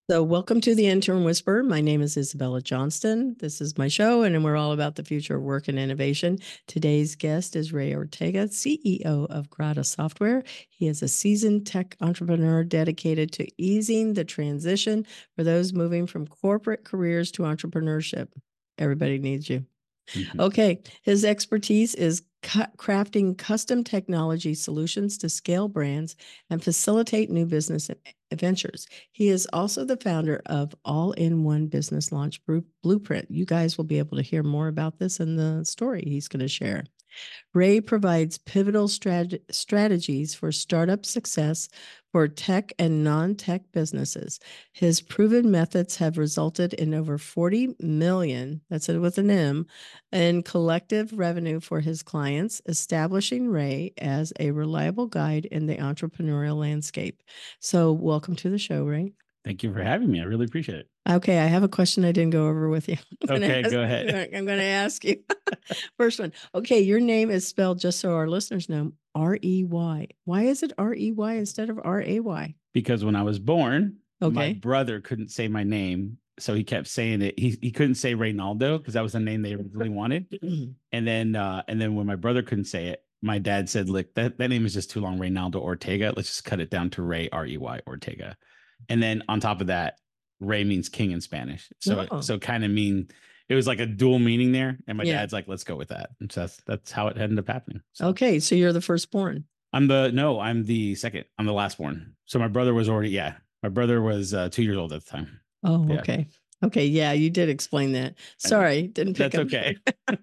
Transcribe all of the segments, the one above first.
So, welcome to the Intern Whisperer. My name is Isabella Johnston. This is my show, and we're all about the future of work and innovation. Today's guest is Ray Ortega, CEO of Grata Software. He is a seasoned tech entrepreneur dedicated to easing the transition for those moving from corporate careers to entrepreneurship. Everybody needs you. Okay, his expertise is crafting custom technology solutions to scale brands and facilitate new business ventures. He is also the founder of All in One Business Launch Blueprint. You guys will be able to hear more about this in the story he's going to share. Ray provides pivotal strategies for startup success for tech and non-tech businesses. His proven methods have resulted in over 40 million, that's it with an M, in collective revenue for his clients, establishing Ray as a reliable guide in the entrepreneurial landscape. So welcome to the show, Ray. Thank you for having me. I really appreciate it. Okay, I have a question I didn't go over with you. Okay, go ahead. I'm going to ask you. First one. Okay, your name is spelled, just so our listeners know, R-E-Y. Why is it R-E-Y instead of R-A-Y? Because when I was born, my Okay. brother couldn't say my name, so he kept saying it. He couldn't say Reynaldo because that was the name they really wanted. And then when my brother couldn't say it, my dad said, "Look, that name is just too long, Reynaldo Ortega. Let's just cut it down to Ray R-E-Y Ortega." And then on top of that, Ray means king in Spanish, so Oh. kind of mean. It was like a dual meaning there, and my Yeah. dad's like, "Let's go with that." And so that's how it ended up happening. So. Okay, so you're the firstborn. I'm the second. I'm the last born. So my brother was already, my brother was 2 years old at the time. Oh, Yeah. okay. Okay, yeah, you did explain that. Sorry, didn't pick That's up. okay.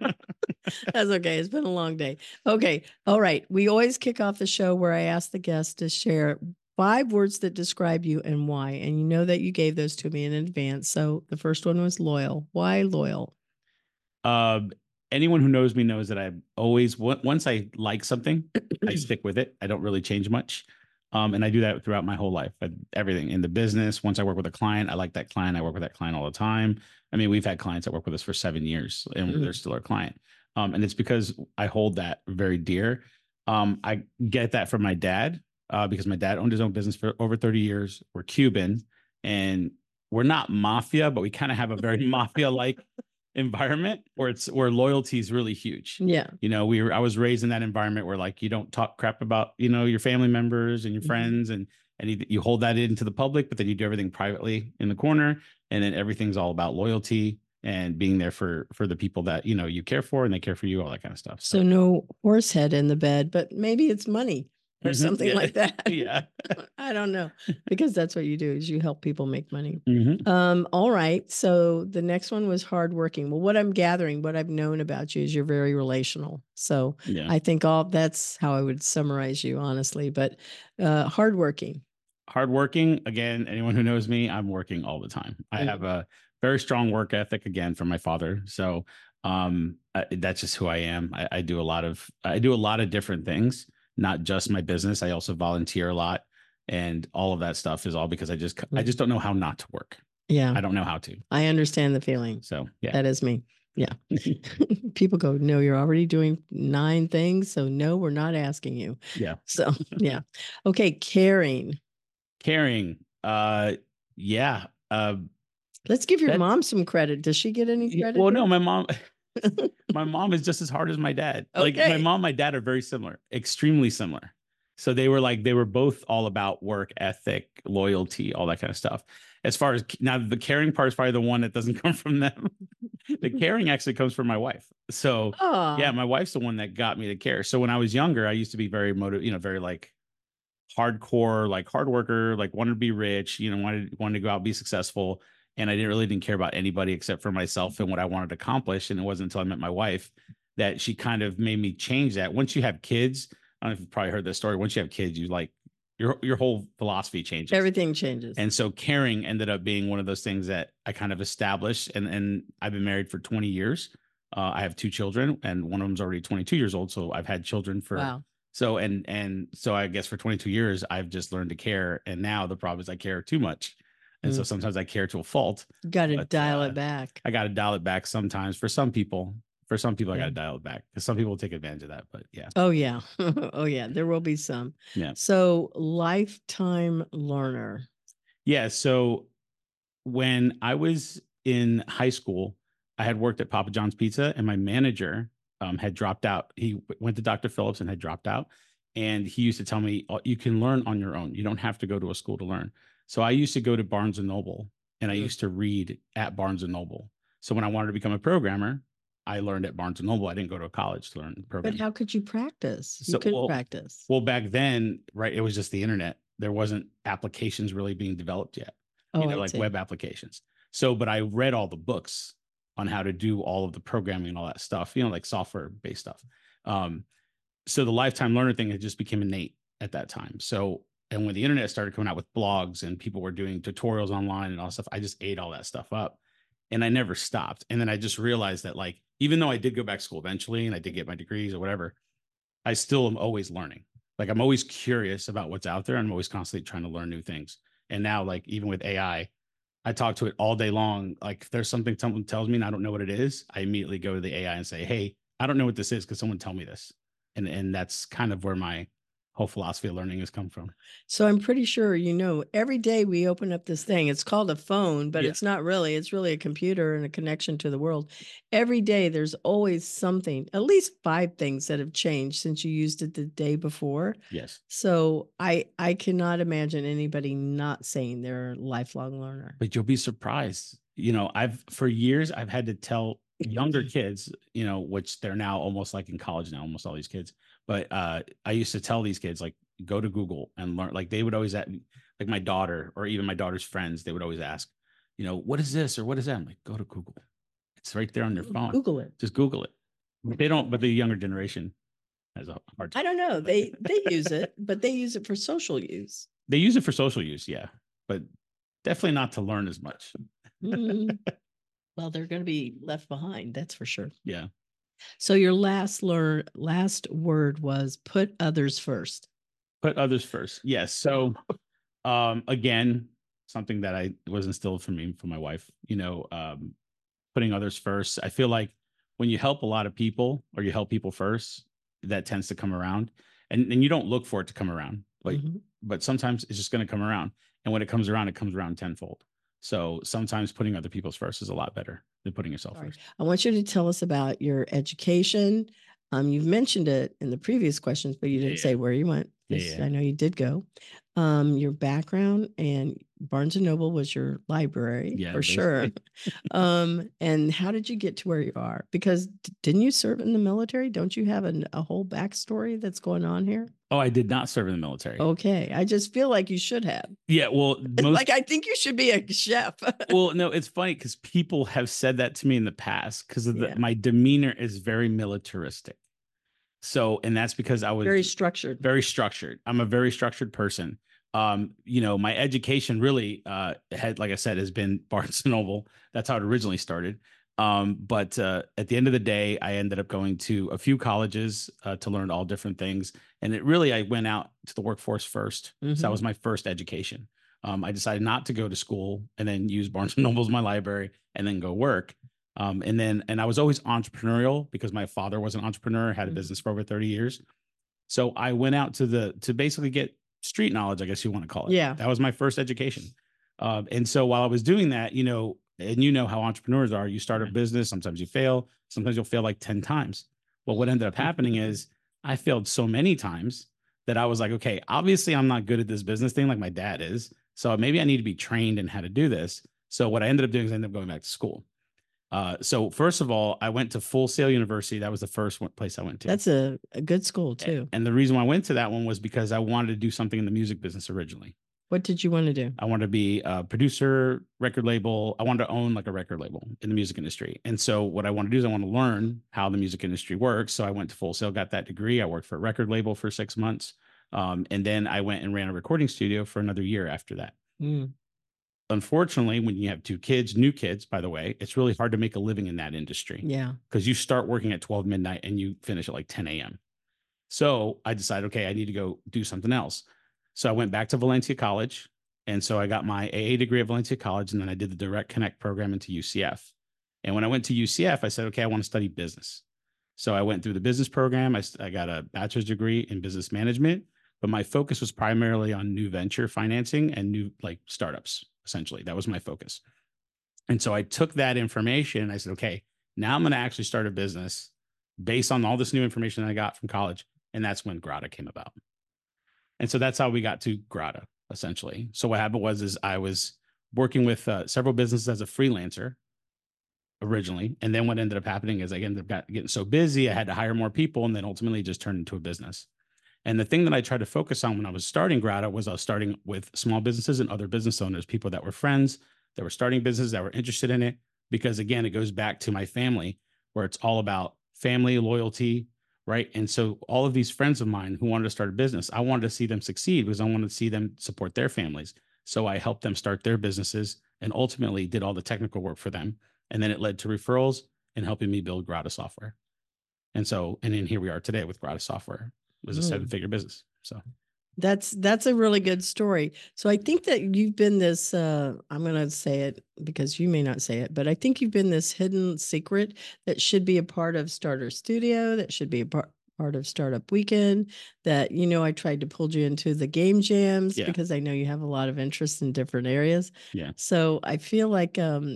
That's okay. It's been a long day. Okay. All right. We always kick off the show where I ask the guest to share 5 words that describe you and why. And you know that you gave those to me in advance. So the first one was loyal. Why loyal? Um, Anyone who knows me knows that I always, once I like something, I stick with it. I don't really change much. And I do that throughout my whole life. Everything in the business. Once I work with a client, I like that client. I work with that client all the time. I mean, we've had clients that work with us for 7 years, and they're still our client. And it's because I hold that very dear. I get that from my dad, because my dad owned his own business for over 30 years. We're Cuban, and we're not mafia, but we kind of have a very mafia-like environment where loyalty is really huge. Yeah. I was raised in that environment where, like, you don't talk crap about, your family members and your friends, and you hold that into the public, but then you do everything privately in the corner, and then everything's all about loyalty and being there for the people that you care for, and they care for you, all that kind of stuff. So no horse head in the bed, but maybe it's money or something Yeah. like that. Yeah. I don't know, because that's what you do is you help people make money. Mhm. All right. So the next one was hardworking. Well, what I'm gathering, what I've known about you is you're very relational. So Yeah. I think that's how I would summarize you, honestly. But hardworking. Hardworking. Again, anyone who knows me, I'm working all the time. I have a very strong work ethic, again, from my father. So that's just who I am. I do a lot of different things, not just my business. I also volunteer a lot, and all of that stuff is all because I just don't know how not to work. Yeah. I don't know how to. I understand the feeling. So yeah. That is me. Yeah. People go, no, you're already doing 9 things. So no, we're not asking you. Yeah. So yeah. Okay. Caring. Caring. Yeah. Let's give your mom some credit. Does she get any credit? Well, no, my mom is just as hard as my dad. Like, my mom, my dad are very similar, extremely similar. So they were both all about work ethic, loyalty, all that kind of stuff. As far as now, the caring part is probably the one that doesn't come from them. The caring actually comes from my wife. So yeah, my wife's the one that got me to care. So when I was younger, I used to be very very like hardcore, like hard worker, like wanted to be rich, wanted to go out, be successful. And I didn't care about anybody except for myself and what I wanted to accomplish. And it wasn't until I met my wife that she kind of made me change that. Once you have kids, I don't know if you've probably heard this story. Once you have kids, you like your whole philosophy changes. Everything changes. And so caring ended up being one of those things that I kind of established. And I've been married for 20 years. I have 2 children, and one of them's already 22 years old. So I've had children for wow. So so I guess for 22 years I've just learned to care, and now the problem is I care too much, and so sometimes I care to a fault. Got to dial it back. I got to dial it back sometimes. For some people, I got to dial it back because some people take advantage of that. But yeah. Oh yeah, oh yeah, there will be some. Yeah. So lifetime learner. Yeah. So when I was in high school, I had worked at Papa John's Pizza, and my manager had dropped out. He went to Dr. Phillips and had dropped out. And he used to tell me, "Oh, you can learn on your own. You don't have to go to a school to learn." So I used to go to Barnes and Noble, and I used to read at Barnes and Noble. So when I wanted to become a programmer, I learned at Barnes and Noble. I didn't go to a college to learn But programming. how could you practice? You So, couldn't practice. Well, back then, right, it was just the internet. There wasn't applications really being developed yet, Oh, like see. web applications. So, but I read all the books on how to do all of the programming and all that stuff, like software-based stuff. So the lifetime learner thing, it just became innate at that time. So, and when the internet started coming out with blogs and people were doing tutorials online and all that stuff, I just ate all that stuff up, and I never stopped. And then I just realized that, like, even though I did go back to school eventually and I did get my degrees or whatever, I still am always learning. Like, I'm always curious about what's out there. I'm always constantly trying to learn new things. And now, like, even with AI, I talk to it all day long. Like, if there's something someone tells me and I don't know what it is, I immediately go to the AI and say, "Hey, I don't know what this is. Could someone tell me this?" And that's kind of where my whole philosophy of learning has come from. So I'm pretty sure, every day we open up this thing. It's called a phone, but it's not really. It's really a computer and a connection to the world. Every day there's always something, at least 5 things that have changed since you used it the day before. Yes. So I cannot imagine anybody not saying they're a lifelong learner. But you'll be surprised. For years, I've had to tell younger kids, which they're now almost like in college now, almost all these kids. But I used to tell these kids, like, go to Google and learn. Like, they would always, like, my daughter or even my daughter's friends, they would always ask, what is this or what is that? I'm like, go to Google. It's right there on your phone. Google it. Just Google it. They don't, but the younger generation has a hard time. I don't know. They use it, but they use it for social use. They use it for social use, yeah, but definitely not to learn as much. Well, they're going to be left behind. That's for sure. Yeah. So your last word was put others first. Put others first. Yes. So, again, something that I was instilled from my wife, putting others first. I feel like when you help a lot of people or you help people first, that tends to come around, and you don't look for it to come around, but sometimes it's just going to come around. And when it comes around tenfold. So sometimes putting other people's first is a lot better than putting yourself first. I want you to tell us about your education. You've mentioned it in the previous questions, but you didn't say where you went. I know you did go. Your background, and Barnes and Noble was your library, for sure. And how did you get to where you are? Because didn't you serve in the military? Don't you have a whole backstory that's going on here? Oh, I did not serve in the military. Okay. I just feel like you should have. Yeah. Well, I think you should be a chef. Well, no, it's funny because people have said that to me in the past because of my demeanor is very militaristic. So, and that's because I was very structured. I'm a very structured person. My education really had, like I said, has been Barnes and Noble. That's how it originally started. But at the end of the day, I ended up going to a few colleges to learn all different things. And I went out to the workforce first. So that was my first education. I decided not to go to school and then use Barnes and Noble as my library and then go work. And I was always entrepreneurial because my father was an entrepreneur, had a business for over 30 years. So I went out to basically get street knowledge, I guess you want to call it. Yeah. That was my first education. And so while I was doing that, and how entrepreneurs are, you start a business, sometimes you fail, sometimes you'll fail like 10 times. Well, what ended up happening is I failed so many times that I was like, okay, obviously I'm not good at this business thing like my dad is. So maybe I need to be trained in how to do this. So what I ended up doing is I ended up going back to school. So first of all, I went to Full Sail University. That was the first place I went to. That's a good school too. And the reason why I went to that one was because I wanted to do something in the music business originally. What did you want to do? I wanted to be a producer, record label. I wanted to own like a record label in the music industry. And so what I want to do is I want to learn how the music industry works. So I went to Full Sail, got that degree. I worked for a record label for 6 months. And then I went and ran a recording studio for another year after that. Unfortunately, when you have 2 kids, new kids, by the way, it's really hard to make a living in that industry. Yeah. Because you start working at 12 midnight and you finish at like 10 a.m. So I decided, okay, I need to go do something else. So I went back to Valencia College. And so I got my AA degree at Valencia College. And then I did the Direct Connect program into UCF. And when I went to UCF, I said, okay, I want to study business. So I went through the business program. I got a bachelor's degree in business management, but my focus was primarily on new venture financing and new like startups. essentially. That was my focus. And so I took that information and I said, okay, now I'm going to actually start a business based on all this new information that I got from college. And that's when Grata came about. And so that's how we got to Grata, essentially. So what happened is I was working with several businesses as a freelancer originally. And then what ended up happening is I ended up getting so busy, I had to hire more people, and then ultimately it just turned into a business. And the thing that I tried to focus on when I was starting Grata was I was starting with small businesses and other business owners, people that were friends, that were starting businesses, that were interested in it. Because again, it goes back to my family, where it's all about family, loyalty, right? And so all of these friends of mine who wanted to start a business, I wanted to see them succeed because I wanted to see them support their families. So I helped them start their businesses and ultimately did all the technical work for them. And then it led to referrals and helping me build Grata software. And so, and then here we are today with Grata software. It was a 7-figure business. So that's a really good story. So I think that you've been this, I'm going to say it because you may not say it, but I think you've been this hidden secret that should be a part of Starter Studio, that should be a part of Startup Weekend, that, I tried to pull you into the game jams because I know you have a lot of interest in different areas. Yeah. So I feel like,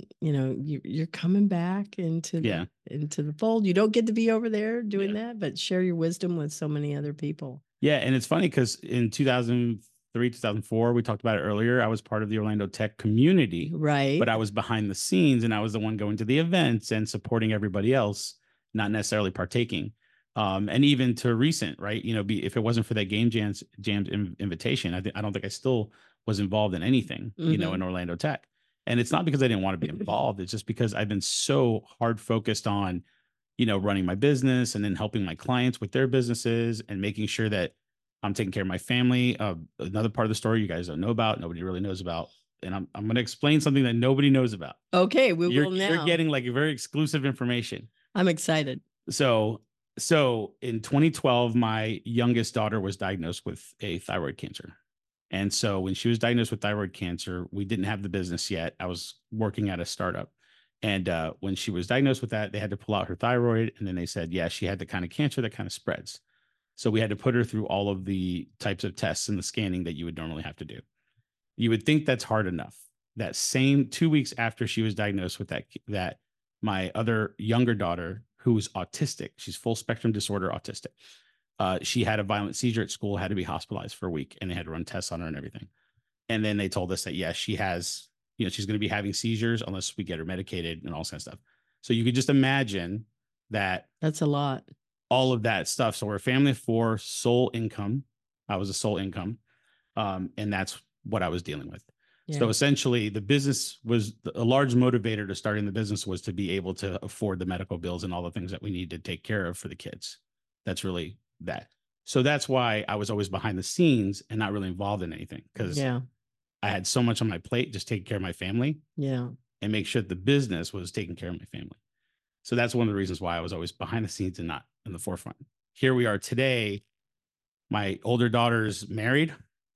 you're coming back into the fold. You don't get to be over there doing that, but share your wisdom with so many other people. Yeah. And it's funny because in 2003, 2004, we talked about it earlier, I was part of the Orlando tech community. Right. But I was behind the scenes and I was the one going to the events and supporting everybody else, not necessarily partaking. And even to recent, right? If it wasn't for that game jams invitation, I don't think I still was involved in anything, in Orlando tech. And it's not because I didn't want to be involved. It's just because I've been so hard focused on running my business and then helping my clients with their businesses and making sure that I'm taking care of my family. Another part of the story you guys don't know about, nobody really knows about. And I'm going to explain something that nobody knows about. Okay, we will now. You're getting like a very exclusive information. I'm excited. So in 2012, my youngest daughter was diagnosed with a thyroid cancer. And so when she was diagnosed with thyroid cancer, we didn't have the business yet. I was working at a startup. And when she was diagnosed with that, they had to pull out her thyroid. And then they said, yeah, she had the kind of cancer that kind of spreads. So we had to put her through all of the types of tests and the scanning that you would normally have to do. You would think that's hard enough. That same 2 weeks after she was diagnosed with that my other younger daughter, who was autistic, she's full spectrum disorder autistic. She had a violent seizure at school, had to be hospitalized for a week, and they had to run tests on her and everything. And then they told us that, yes, she has, she's going to be having seizures unless we get her medicated and all this kind of stuff. So you could just imagine that. That's a lot. All of that stuff. So we're a family of 4, sole income. I was a sole income. And that's what I was dealing with. Yeah. So essentially the business was a large motivator to starting the business was to be able to afford the medical bills and all the things that we need to take care of for the kids. That's really that. So that's why I was always behind the scenes and not really involved in anything, because I had so much on my plate, just taking care of my family and make sure the business was taking care of my family. So that's one of the reasons why I was always behind the scenes and not in the forefront. Here we are today. My older daughter's married,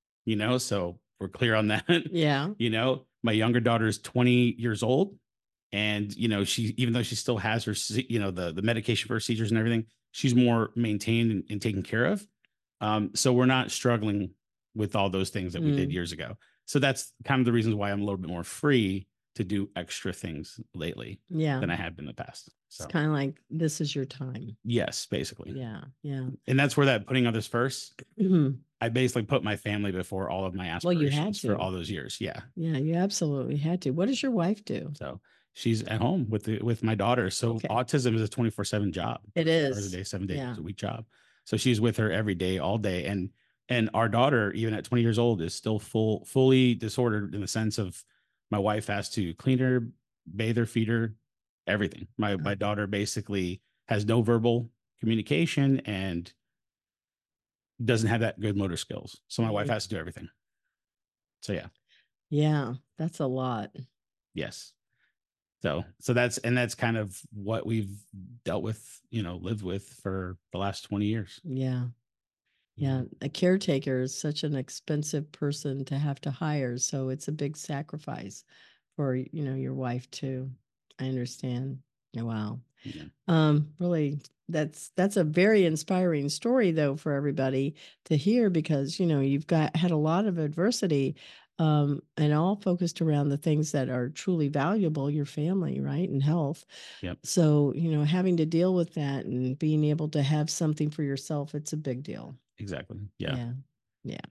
so we're clear on that. Yeah. My younger daughter is 20 years old. And, she, even though she still has her, the medication for her seizures and everything, she's more maintained and taken care of. So we're not struggling with all those things that we did years ago. So that's kind of the reasons why I'm a little bit more free to do extra things lately than I have been in the past. So it's kind of like, this is your time. Yes, basically. Yeah. Yeah. And that's where that putting others first, I basically put my family before all of my aspirations. Well, you had to. For all those years. Yeah. Yeah, you absolutely had to. What does your wife do? So she's at home with my daughter. So autism is a 24/7 job. It is. 4 hours a day, 7 days a week job. So she's with her every day, all day. And our daughter, even at 20 years old, is still fully disordered in the sense of my wife has to clean her, bathe her, feed her, everything. My daughter basically has no verbal communication and doesn't have that good motor skills. So my wife has to do everything. So yeah. Yeah, that's a lot. Yes. So that's kind of what we've dealt with, lived with for the last 20 years. Yeah. Yeah. A caretaker is such an expensive person to have to hire. So it's a big sacrifice for, your wife too. I understand. Wow. Yeah. Really, that's a very inspiring story though for everybody to hear, because, you've had a lot of adversity. and all focused around the things that are truly valuable, your family, right, and health. Yep. So, having to deal with that and being able to have something for yourself, it's a big deal. Exactly. Yeah. Yeah.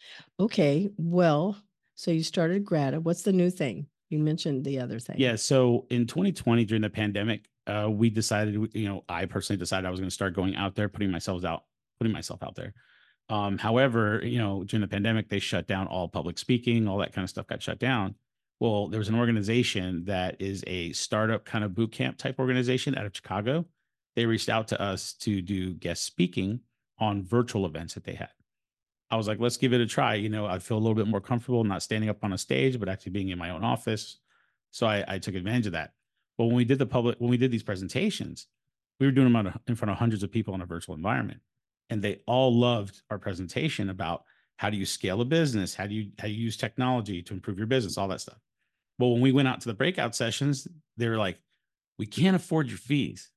Okay. Well, so you started Grata. What's the new thing? You mentioned the other thing. Yeah. So in 2020, during the pandemic, we decided, I personally decided I was going to start going out there, putting myself out there. However, during the pandemic, they shut down all public speaking, all that kind of stuff got shut down. Well, there was an organization that is a startup kind of boot camp type organization out of Chicago. They reached out to us to do guest speaking on virtual events that they had. I was like, let's give it a try. I feel a little bit more comfortable not standing up on a stage, but actually being in my own office. So I took advantage of that. But when we did these presentations, we were doing them in front of hundreds of people in a virtual environment, and they all loved our presentation about how do you scale a business, how do you use technology to improve your business, all that stuff. But when we went out to the breakout sessions, they were like, we can't afford your fees.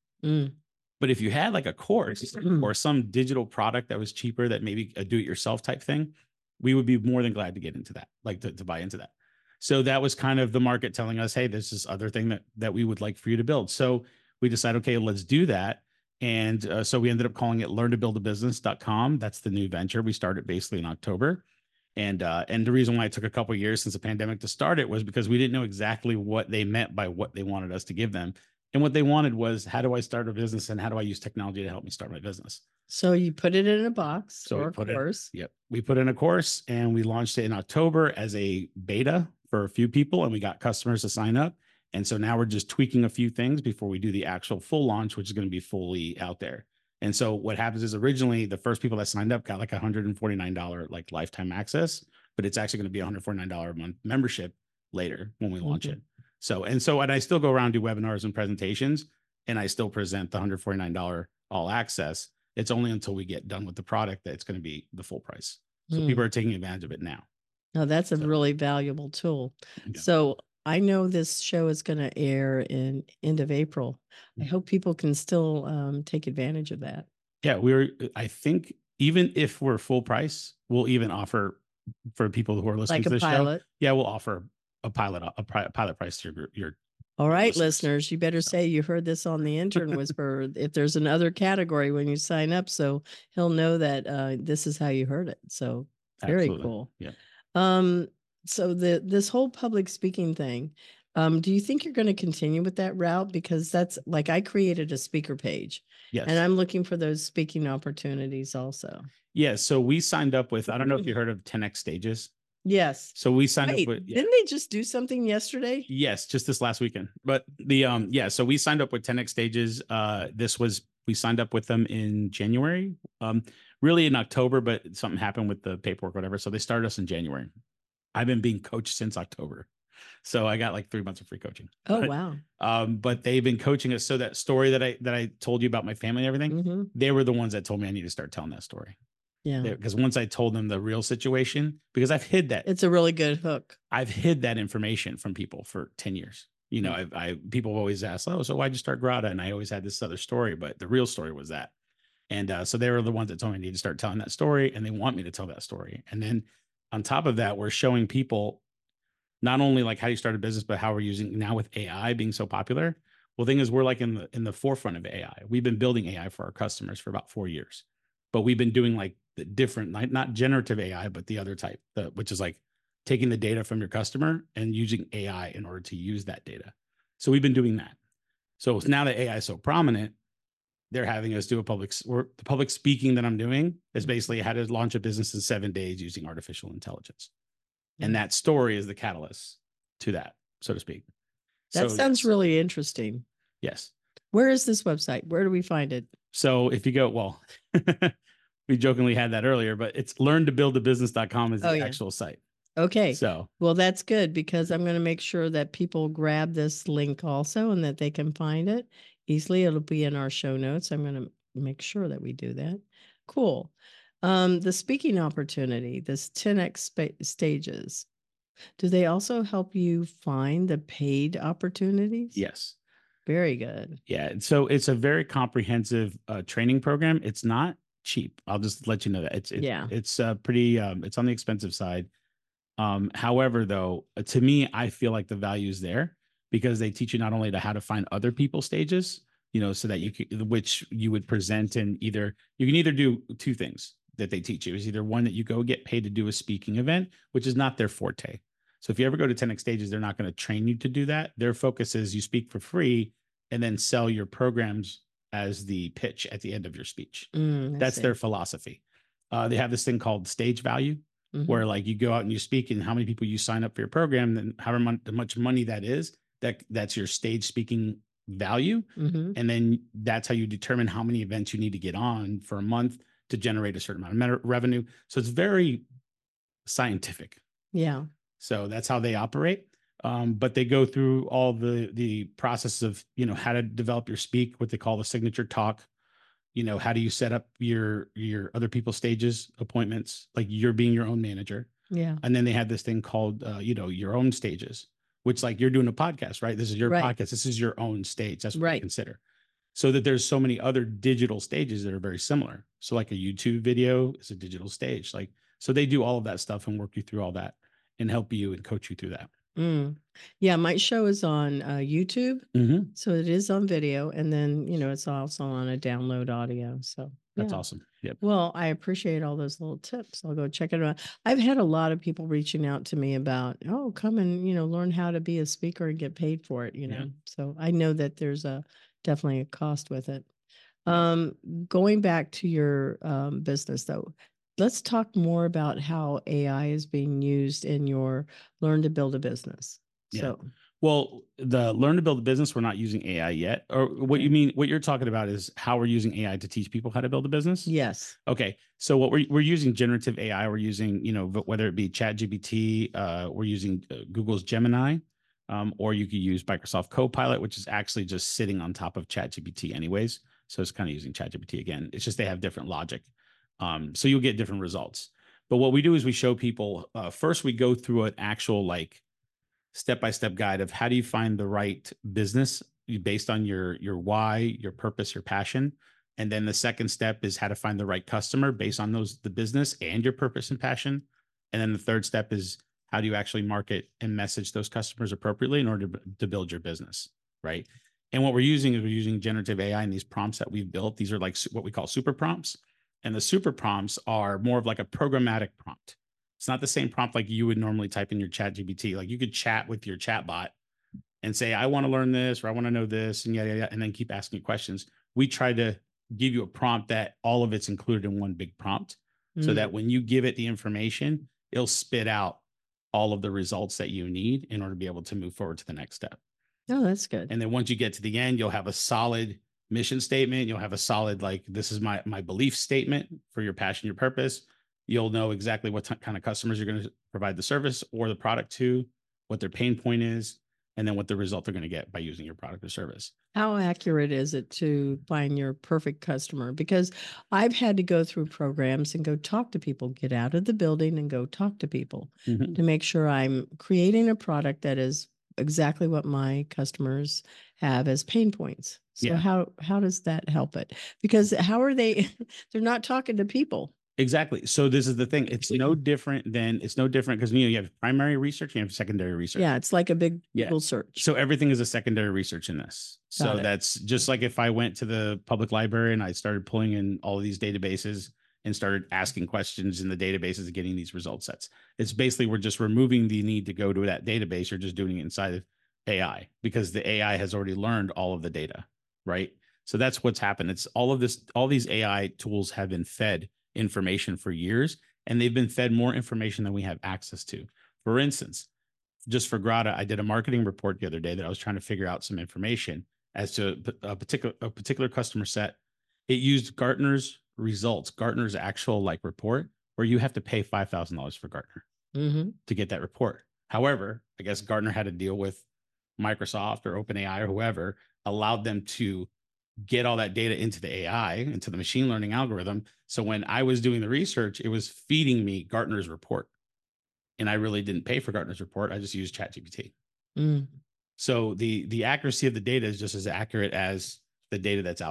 But if you had like a course or some digital product that was cheaper, that maybe a do-it-yourself type thing, we would be more than glad to get into that, like to buy into that. So that was kind of the market telling us, hey, there's this other thing that we would like for you to build. So we decided, okay, let's do that. And so we ended up calling it learntobuildabusiness.com. That's the new venture. We started basically in October. And the reason why it took a couple of years since the pandemic to start it was because we didn't know exactly what they meant by what they wanted us to give them. And what they wanted was, how do I start a business and how do I use technology to help me start my business? So you put it in a box or a course. Yep. We put in a course and we launched it in October as a beta for a few people, and we got customers to sign up. And so now we're just tweaking a few things before we do the actual full launch, which is going to be fully out there. And so what happens is, originally the first people that signed up got like $149 like lifetime access, but it's actually going to be $149 a month membership later when we launch it. So I still go around, do webinars and presentations, and I still present the $149 all access. It's only until we get done with the product that it's going to be the full price. So people are taking advantage of it now. Now that's a really valuable tool. Yeah. So I know this show is going to air in end of April. I hope people can still take advantage of that. Yeah, I think even if we're full price, we'll even offer for people who are listening to the show. Yeah, we'll offer a pilot price to your all right, listeners, you better say you heard this on the Intern Whisperer. If there's another category when you sign up, so he'll know that this is how you heard it. So very cool. Yeah. So this whole public speaking thing, do you think you're going to continue with that route? Because that's like, I created a speaker page. Yes. And I'm looking for those speaking opportunities also. Yeah. So we signed up with, I don't know if you heard of 10X Stages. Yes. So we signed up with, didn't they just do something yesterday? Yes, just this last weekend. But so we signed up with 10X Stages. We signed up with them in January, really in October, but something happened with the paperwork, whatever. So they started us in January. I've been being coached since October. So I got like 3 months of free coaching. Oh, wow. But they've been coaching us. So that story that I told you about my family and everything, they were the ones that told me I need to start telling that story. Yeah. Because once I told them the real situation, because I've hid that. It's a really good hook. I've hid that information from people for 10 years. People have always asked, oh, so why'd you start Grata? And I always had this other story, but the real story was that. And so they were the ones that told me I need to start telling that story, and they want me to tell that story. And then on top of that, we're showing people not only like how you start a business, but how we're using now with AI being so popular. Well, the thing is, we're like in the forefront of AI. We've been building AI for our customers for about 4 years, but we've been doing like the different, not generative AI, but the other type, which is like taking the data from your customer and using AI in order to use that data. So we've been doing that. So now that AI is so prominent, they're having us do the public speaking that I'm doing is basically how to launch a business in 7 days using artificial intelligence. And that story is the catalyst to that, so to speak. That sounds really interesting. Yes. Where is this website? Where do we find it? So if you go, we jokingly had that earlier, but it's learntobuildabusiness.com is the actual site. Okay. So, well, that's good, because I'm going to make sure that people grab this link also and that they can find it easily. It'll be in our show notes. I'm going to make sure that we do that. Cool. The speaking opportunity, this 10X stages, do they also help you find the paid opportunities? Yes. Very good. Yeah. So it's a very comprehensive training program. It's not cheap. I'll just let you know that it's pretty, it's on the expensive side. However, though, to me, I feel like the value is there because they teach you not only to how to find other people's stages, so that you can, which you would present and you can either do two things that they teach you is either one that you go get paid to do a speaking event, which is not their forte. So if you ever go to 10X stages, they're not going to train you to do that. Their focus is you speak for free and then sell your programs as the pitch at the end of your speech. That's their philosophy. They have this thing called stage value, where like you go out and you speak and how many people you sign up for your program, then however much money that is, that's your stage speaking value. And then that's how you determine how many events you need to get on for a month to generate a certain amount of revenue. So it's very scientific. Yeah. So that's how they operate. But they go through all the process of, how to develop your speak, what they call the signature talk. How do you set up your other people's stages appointments, like you're being your own manager. Yeah. And then they had this thing called, your own stages, which like you're doing a podcast, right? This is your podcast. This is your own stage. That's what I consider. So that there's so many other digital stages that are very similar. So like a YouTube video is a digital stage. Like, so they do all of that stuff and work you through all that and help you and coach you through that. Yeah, my show is on YouTube, so it is on video, and then it's also on a download audio. So that's awesome. Yep. Well, I appreciate all those little tips. I'll go check it out. I've had a lot of people reaching out to me about, come and learn how to be a speaker and get paid for it. So I know that there's definitely a cost with it. Going back to your business though. Let's talk more about how AI is being used in your Learn to Build a Business. So, well, the Learn to Build a Business, we're not using AI yet. Or what you mean, what you're talking about is how we're using AI to teach people how to build a business? Yes. Okay. So what we're using generative AI, we're using, whether it be ChatGPT, we're using Google's Gemini, or you could use Microsoft Copilot, which is actually just sitting on top of ChatGPT anyways. So it's kind of using ChatGPT again. It's just they have different logic. So you'll get different results. But what we do is we show people, first we go through an actual like step-by-step guide of how do you find the right business based on your why, your purpose, your passion. And then the second step is how to find the right customer based on the business and your purpose and passion. And then the third step is how do you actually market and message those customers appropriately in order to build your business, right? And what we're using generative AI and these prompts that we've built. These are like what we call super prompts. And the super prompts are more of like a programmatic prompt. It's not the same prompt like you would normally type in your ChatGPT. Like you could chat with your chat bot and say, I want to learn this, or I want to know this, and and then keep asking questions. We try to give you a prompt that all of it's included in one big prompt so that when you give it the information, it'll spit out all of the results that you need in order to be able to move forward to the next step. Oh, that's good. And then once you get to the end, you'll have a solid mission statement. You'll have a solid, like, this is my belief statement for your passion, your purpose. You'll know exactly what kind of customers you're going to provide the service or the product to, what their pain point is, and then what the result they're going to get by using your product or service. How accurate is it to find your perfect customer? Because I've had to go through programs and go talk to people, get out of the building and go talk to people to make sure I'm creating a product that is exactly what my customers have as pain points. So how does that help it? Because how are they're not talking to people. Exactly. So this is the thing. It's no different because you have primary research and you have secondary research. Yeah, it's like a big Google search. So everything is a secondary research in this. So that's just like if I went to the public library and I started pulling in all of these databases and started asking questions in the databases and getting these result sets. It's basically we're just removing the need to go to that database. You're just doing it inside of AI because the AI has already learned all of the data, right? So that's what's happened. It's all these AI tools have been fed information for years, and they've been fed more information than we have access to. For instance, just for Grata, I did a marketing report the other day that I was trying to figure out some information as to a particular customer set. It used Gartner's results, Gartner's actual like report, where you have to pay $5,000 for Gartner to get that report. However, I guess Gartner had to deal with Microsoft or OpenAI or whoever allowed them to get all that data into the AI, into the machine learning algorithm. So when I was doing the research, it was feeding me Gartner's report. And I really didn't pay for Gartner's report. I just used ChatGPT. So the accuracy of the data is just as accurate as the data that's out there.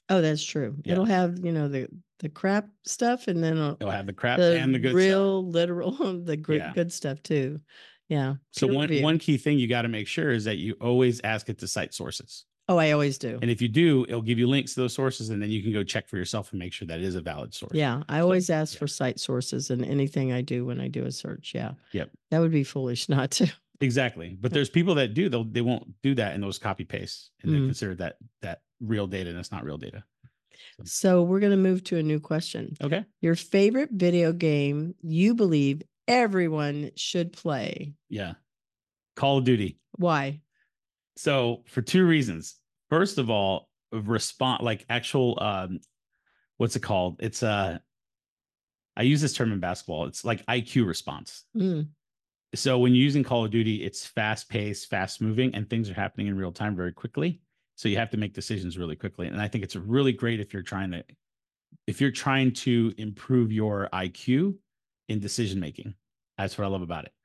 Oh, that's true. Yeah. It'll have, the crap stuff, and then It'll have the crap the and the good real, stuff. literal, the Yeah. good stuff too. Yeah. So Peer one review. key thing you got to make sure is that you always ask it to cite sources. Oh, I always do. And if you do, it'll give you links to those sources, and then you can go check for yourself and make sure that it is a valid source. Yeah, I always ask for site sources in anything I do when I do a search. Yeah. Yep. That would be foolish not to. Exactly. But there's people that do, they won't do that, and those copy paste, and they consider that real data, and it's not real data. So we're going to move to a new question. Okay. Your favorite video game you believe everyone should play? Yeah. Call of Duty. Why? So for two reasons. First of all, like actual what's it called? It's I use this term in basketball. It's like IQ response. So when you're using Call of Duty, it's fast paced, fast moving, and things are happening in real time very quickly. So you have to make decisions really quickly. And I think it's really great if you're trying to improve your IQ in decision making. That's what I love about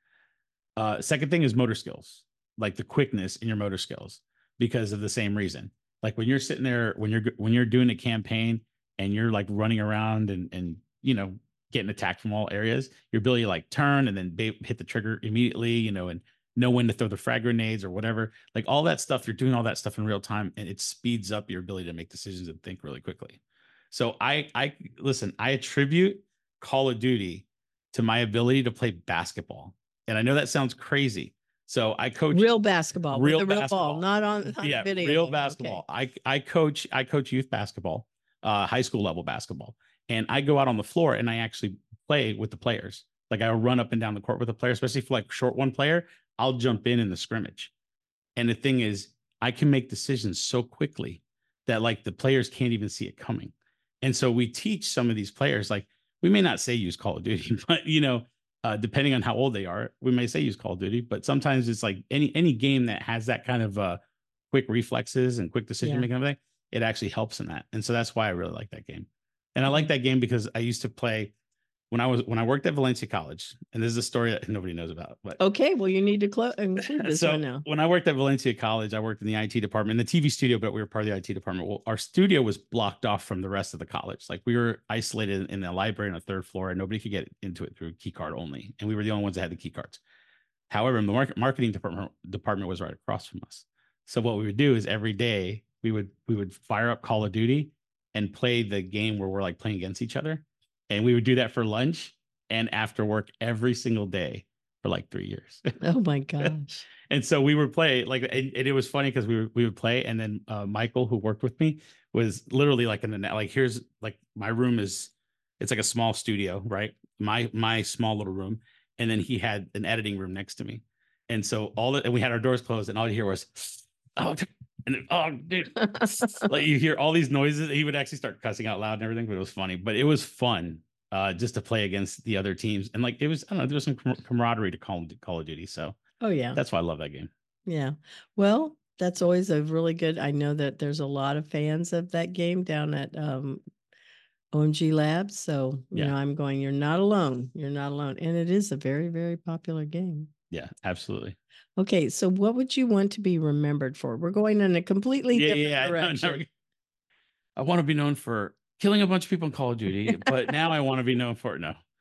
it. Second thing is motor skills, like the quickness in your motor skills, because of the same reason. Like when you're sitting there, when you're doing a campaign and you're like running around and getting attacked from all areas, your ability to like turn and then hit the trigger immediately, and know when to throw the frag grenades or whatever, like all that stuff, you're doing all that stuff in real time, and it speeds up your ability to make decisions and think really quickly. So I listen, I attribute Call of Duty to my ability to play basketball. And I know that sounds crazy. So I coach real basketball, real with the real basketball. ball, not on video. Real game. basketball. Okay. I coach youth basketball, high school level basketball. And I go out on the floor and I actually play with the players. Like I run up and down the court with the player, especially for like short one player, I'll jump in the scrimmage. And the thing is, I can make decisions so quickly that like the players can't even see it coming. And so we teach some of these players, like we may not say use Call of Duty, but depending on how old they are, we may say use Call of Duty, but sometimes it's like any game that has that kind of quick reflexes and quick decision making, everything, it actually helps in that. And so that's why I really like that game. And I like that game because I used to play when I worked at Valencia College, and this is a story that nobody knows about. But okay, well, you need to include this one now. When I worked at Valencia College, I worked in the IT department, in the TV studio, but we were part of the IT department. Well, our studio was blocked off from the rest of the college. Like we were isolated in the library on the third floor, and nobody could get into it through a key card only. And we were the only ones that had the key cards. However, the marketing department was right across from us. So what we would do is every day we would fire up Call of Duty and play the game where we're like playing against each other. And we would do that for lunch and after work every single day for like 3 years. Oh my gosh. And so we would play like, and it was funny because we would play. And then Michael, who worked with me, was literally like here's like my room it's like a small studio, right? My small little room. And then he had an editing room next to me. And so and we had our doors closed, and all you hear was, oh, and then, oh, dude, like you hear all these noises. He would actually start cussing out loud and everything, but it was funny. But it was fun just to play against the other teams, and like it was, I don't know, there was some camaraderie to Call of Duty. So, oh yeah, that's why I love that game. Yeah, well, that's always a really good. I know that there's a lot of fans of that game down at OMG Labs. So I'm going. You're not alone. You're not alone, and it is a very, very popular game. Yeah, absolutely. Okay, so what would you want to be remembered for? We're going in a completely different direction. I want to be known for killing a bunch of people in Call of Duty, but now I want to be known for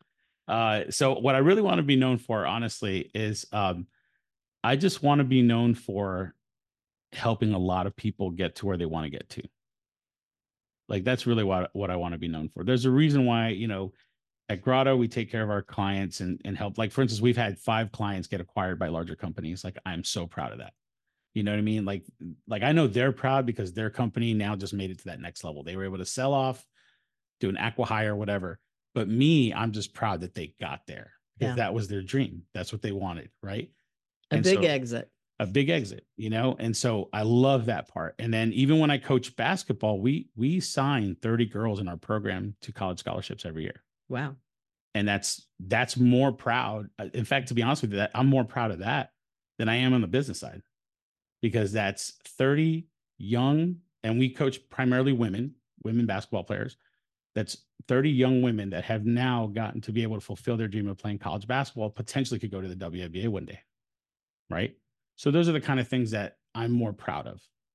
so what I really want to be known for, honestly, is I just want to be known for helping a lot of people get to where they want to get to. Like that's really what I want to be known for. There's a reason why, at Grotto, we take care of our clients and help. Like, for instance, we've had 5 clients get acquired by larger companies. Like, I'm so proud of that. You know what I mean? Like I know they're proud because their company now just made it to that next level. They were able to sell off, do an acqui-hire, whatever. But me, I'm just proud that they got there because that was their dream. That's what they wanted, right? A big exit. A big exit, And so I love that part. And then even when I coach basketball, we sign 30 girls in our program to college scholarships every year. Wow. And that's more proud. In fact, to be honest with you, I'm more proud of that than I am on the business side, because that's 30 young, and we coach primarily women basketball players. That's 30 young women that have now gotten to be able to fulfill their dream of playing college basketball, potentially could go to the WNBA one day. Right. So those are the kind of things that I'm more proud of.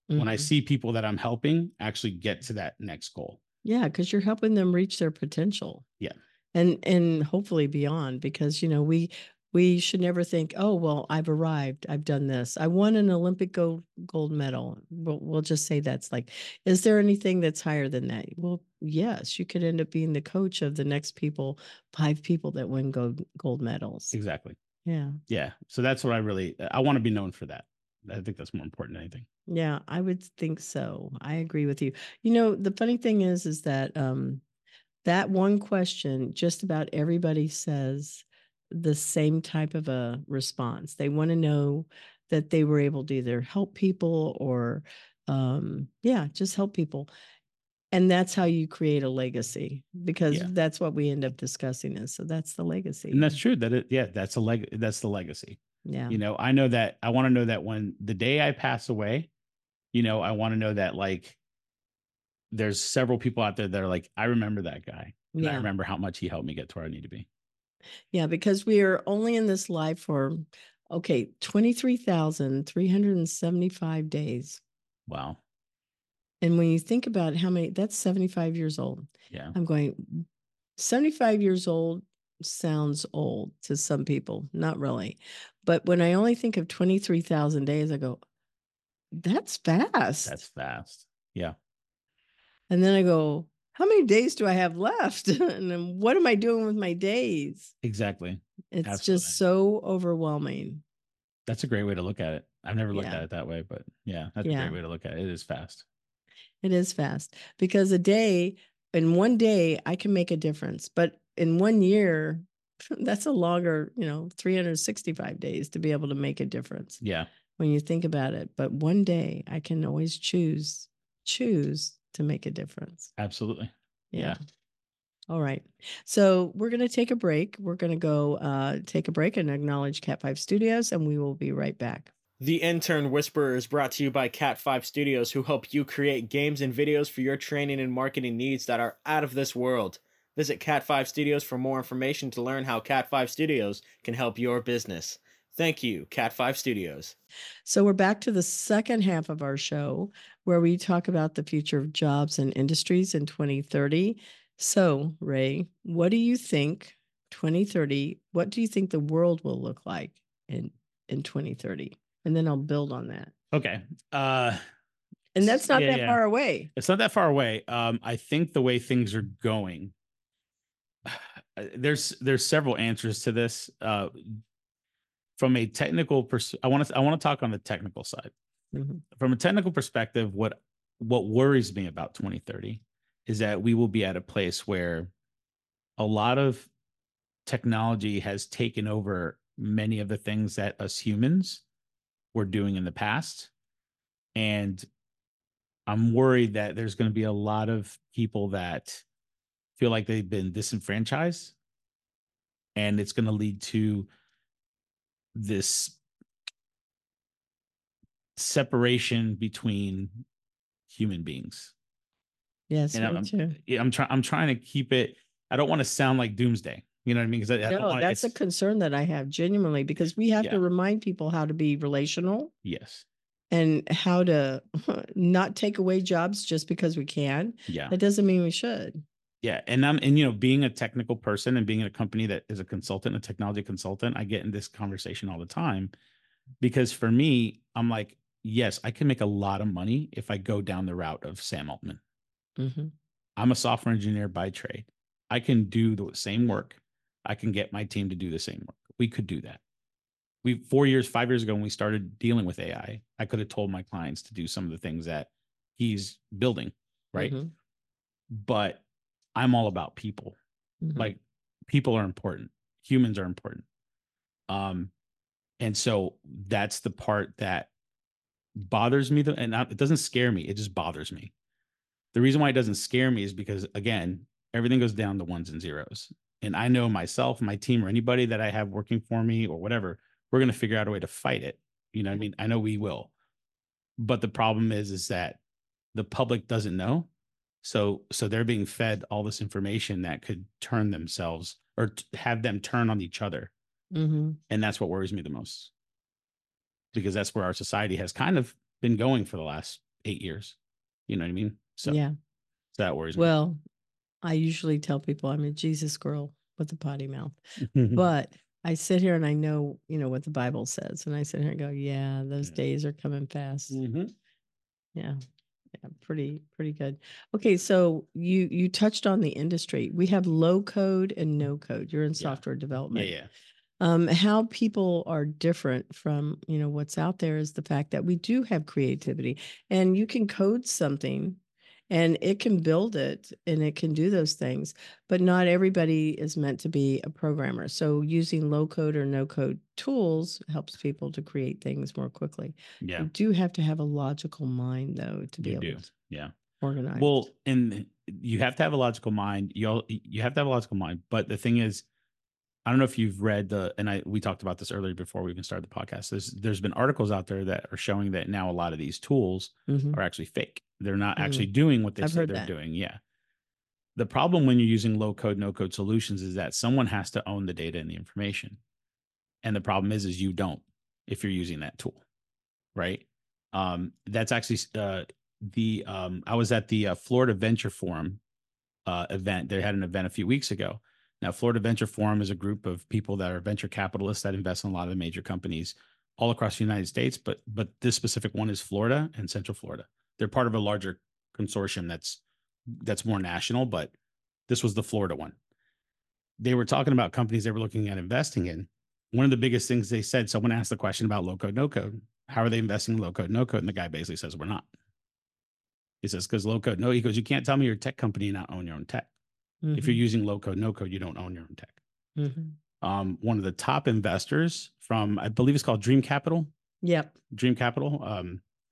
when I see people that I'm helping actually get to that next goal. Yeah, because you're helping them reach their potential. Yeah. And hopefully beyond, because we should never think, oh well, I've arrived, I've done this, I won an Olympic gold medal. We'll just say that's like, is there anything that's higher than that? Well, yes, you could end up being the coach of the next 5 people that win gold medals. Exactly. Yeah. So that's what I want to be known for that. I think that's more important than anything. Yeah, I would think so. I agree with you. The funny thing is that that one question, just about everybody says the same type of a response. They want to know that they were able to either help people or, just help people. And that's how you create a legacy, because that's what we end up discussing is. So that's the legacy. And that's true that's the legacy. Yeah. I know that I want to know that when the day I pass away, I want to know that like there's several people out there that are like, I remember that guy. And I remember how much he helped me get to where I need to be. Yeah, because we are only in this life for 23,375 days. Wow. And when you think about how many, that's 75 years old. Yeah. I'm going, 75 years old sounds old to some people, not really. But when I only think of 23,000 days, I go, that's fast. That's fast. Yeah. And then I go, how many days do I have left? And then what am I doing with my days? Exactly. It's Absolutely. Just so overwhelming. That's a great way to look at it. I've never looked at it that way, but that's a great way to look at it. It is fast. It is fast, because in one day, I can make a difference. But in 1 year, that's a longer, 365 days to be able to make a difference. Yeah. When you think about it. But one day I can always choose to make a difference. Absolutely. Yeah. All right. So we're going to take a break. We're going to go take a break and acknowledge Cat 5 Studios, and we will be right back. The Intern Whisperer is brought to you by Cat 5 Studios, who help you create games and videos for your training and marketing needs that are out of this world. Visit Cat 5 Studios for more information to learn how Cat 5 Studios can help your business. Thank you, Cat 5 Studios. So we're back to the second half of our show, where we talk about the future of jobs and industries in 2030. So, Ray, what do you think 2030, what do you think the world will look like in 2030? And then I'll build on that. Okay. And that's not that far away. It's not that far away. I think the way things are going, there's several answers to this. From a technical I want to talk on the technical side. Mm-hmm. From a technical perspective, what worries me about 2030 is that we will be at a place where a lot of technology has taken over many of the things that us humans were doing in the past. And I'm worried that there's going to be a lot of people that feel like they've been disenfranchised, and it's going to lead to this separation between human beings. Yes, and I'm trying to keep it. I don't want to sound like doomsday. You know what I mean? Because that's a concern that I have genuinely, because we have to remind people how to be relational. Yes. And how to not take away jobs just because we can. Yeah. That doesn't mean we should. Yeah. And being a technical person and being in a company that is a consultant, a technology consultant, I get in this conversation all the time, because for me, I'm like, yes, I can make a lot of money if I go down the route of Sam Altman. Mm-hmm. I'm a software engineer by trade. I can do the same work. I can get my team to do the same work. We could do that. 5 years ago, when we started dealing with AI, I could have told my clients to do some of the things that he's building, right? Mm-hmm. But I'm all about people. Mm-hmm. Like, people are important. Humans are important. And so that's the part that bothers me. It doesn't scare me. It just bothers me. The reason why it doesn't scare me is because, again, everything goes down to ones and zeros. And I know myself, my team, or anybody that I have working for me or whatever, we're going to figure out a way to fight it. You know what I mean? I know we will. But the problem is that the public doesn't know. So they're being fed all this information that could turn themselves or have them turn on each other. Mm-hmm. And that's what worries me the most, because that's where our society has kind of been going for the last 8 years. You know what I mean? So yeah. so that worries Well, I usually tell people I'm a Jesus girl with a potty mouth, but I sit here and I know, what the Bible says. And I sit here and go, yeah, those days are coming fast. Mm-hmm. Yeah. Yeah, pretty good. Okay, so you touched on the industry. We have low code and no code. You're in software development. Yeah. How people are different from, what's out there is the fact that we do have creativity, and you can code something and it can build it and it can do those things, but not everybody is meant to be a programmer. So using low code or no code tools helps people to create things more quickly. Yeah. You do have to have a logical mind, though, to be You able do. to Yeah. organize. Well, and you have to have a logical mind. You have to have a logical mind. But the thing is, I don't know if you've read we talked about this earlier before we even started the podcast. There's been articles out there that are showing that now a lot of these tools are actually fake. They're not actually doing what they say they're doing. Yeah. The problem when you're using low code, no code solutions is that someone has to own the data and the information. And the problem is you don't if you're using that tool. Right. That's actually I was at the Florida Venture Forum event. They had an event a few weeks ago. Now, Florida Venture Forum is a group of people that are venture capitalists that invest in a lot of the major companies all across the United States. But this specific one is Florida and Central Florida. They're part of a larger consortium that's more national, but this was the Florida one. They were talking about companies they were looking at investing in. One of the biggest things they said, someone asked the question about low code, no code. How are they investing in low code, no code? And the guy basically says, we're not. He says, because low code, no, he goes, you can't tell me you're a tech company and not own your own tech. If you're using low code, no code, you don't own your own tech. One of the top investors from, I believe it's called Dream Capital. Yep. Dream Capital.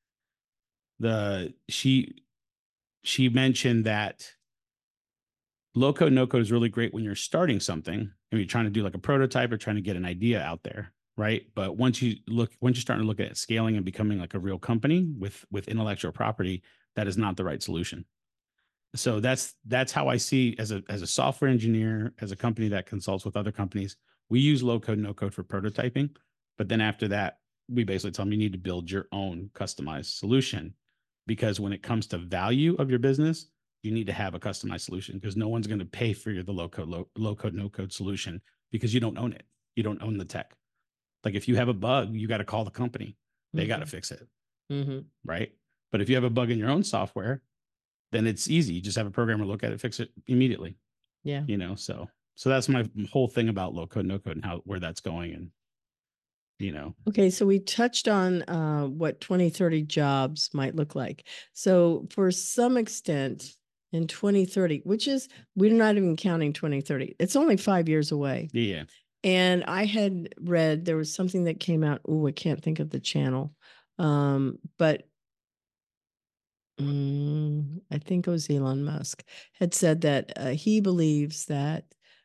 She mentioned that low code, no code is really great when you're starting something and you're trying to do like a prototype or trying to get an idea out there. Right. But once you're starting to look at scaling and becoming like a real company with intellectual property, that is not the right solution. So that's how I see as a software engineer, as a company that consults with other companies, we use low code, no code for prototyping. But then after that, we basically tell them you need to build your own customized solution, because when it comes to value of your business, you need to have a customized solution, because no one's going to pay for the low code, no code solution because you don't own it. You don't own the tech. Like if you have a bug, you got to call the company. They got to fix it. Right. But if you have a bug in your own software, then it's easy. You just have a programmer look at it, fix it immediately. Yeah. So that's my whole thing about low code, no code, and where that's going. And, Okay. So we touched on what 2030 jobs might look like. So for some extent in 2030, which is, we're not even counting 2030. It's only 5 years away. Yeah. And I had read, there was something that came out. Oh, I can't think of the channel. But I think it was Elon Musk had said that he believes that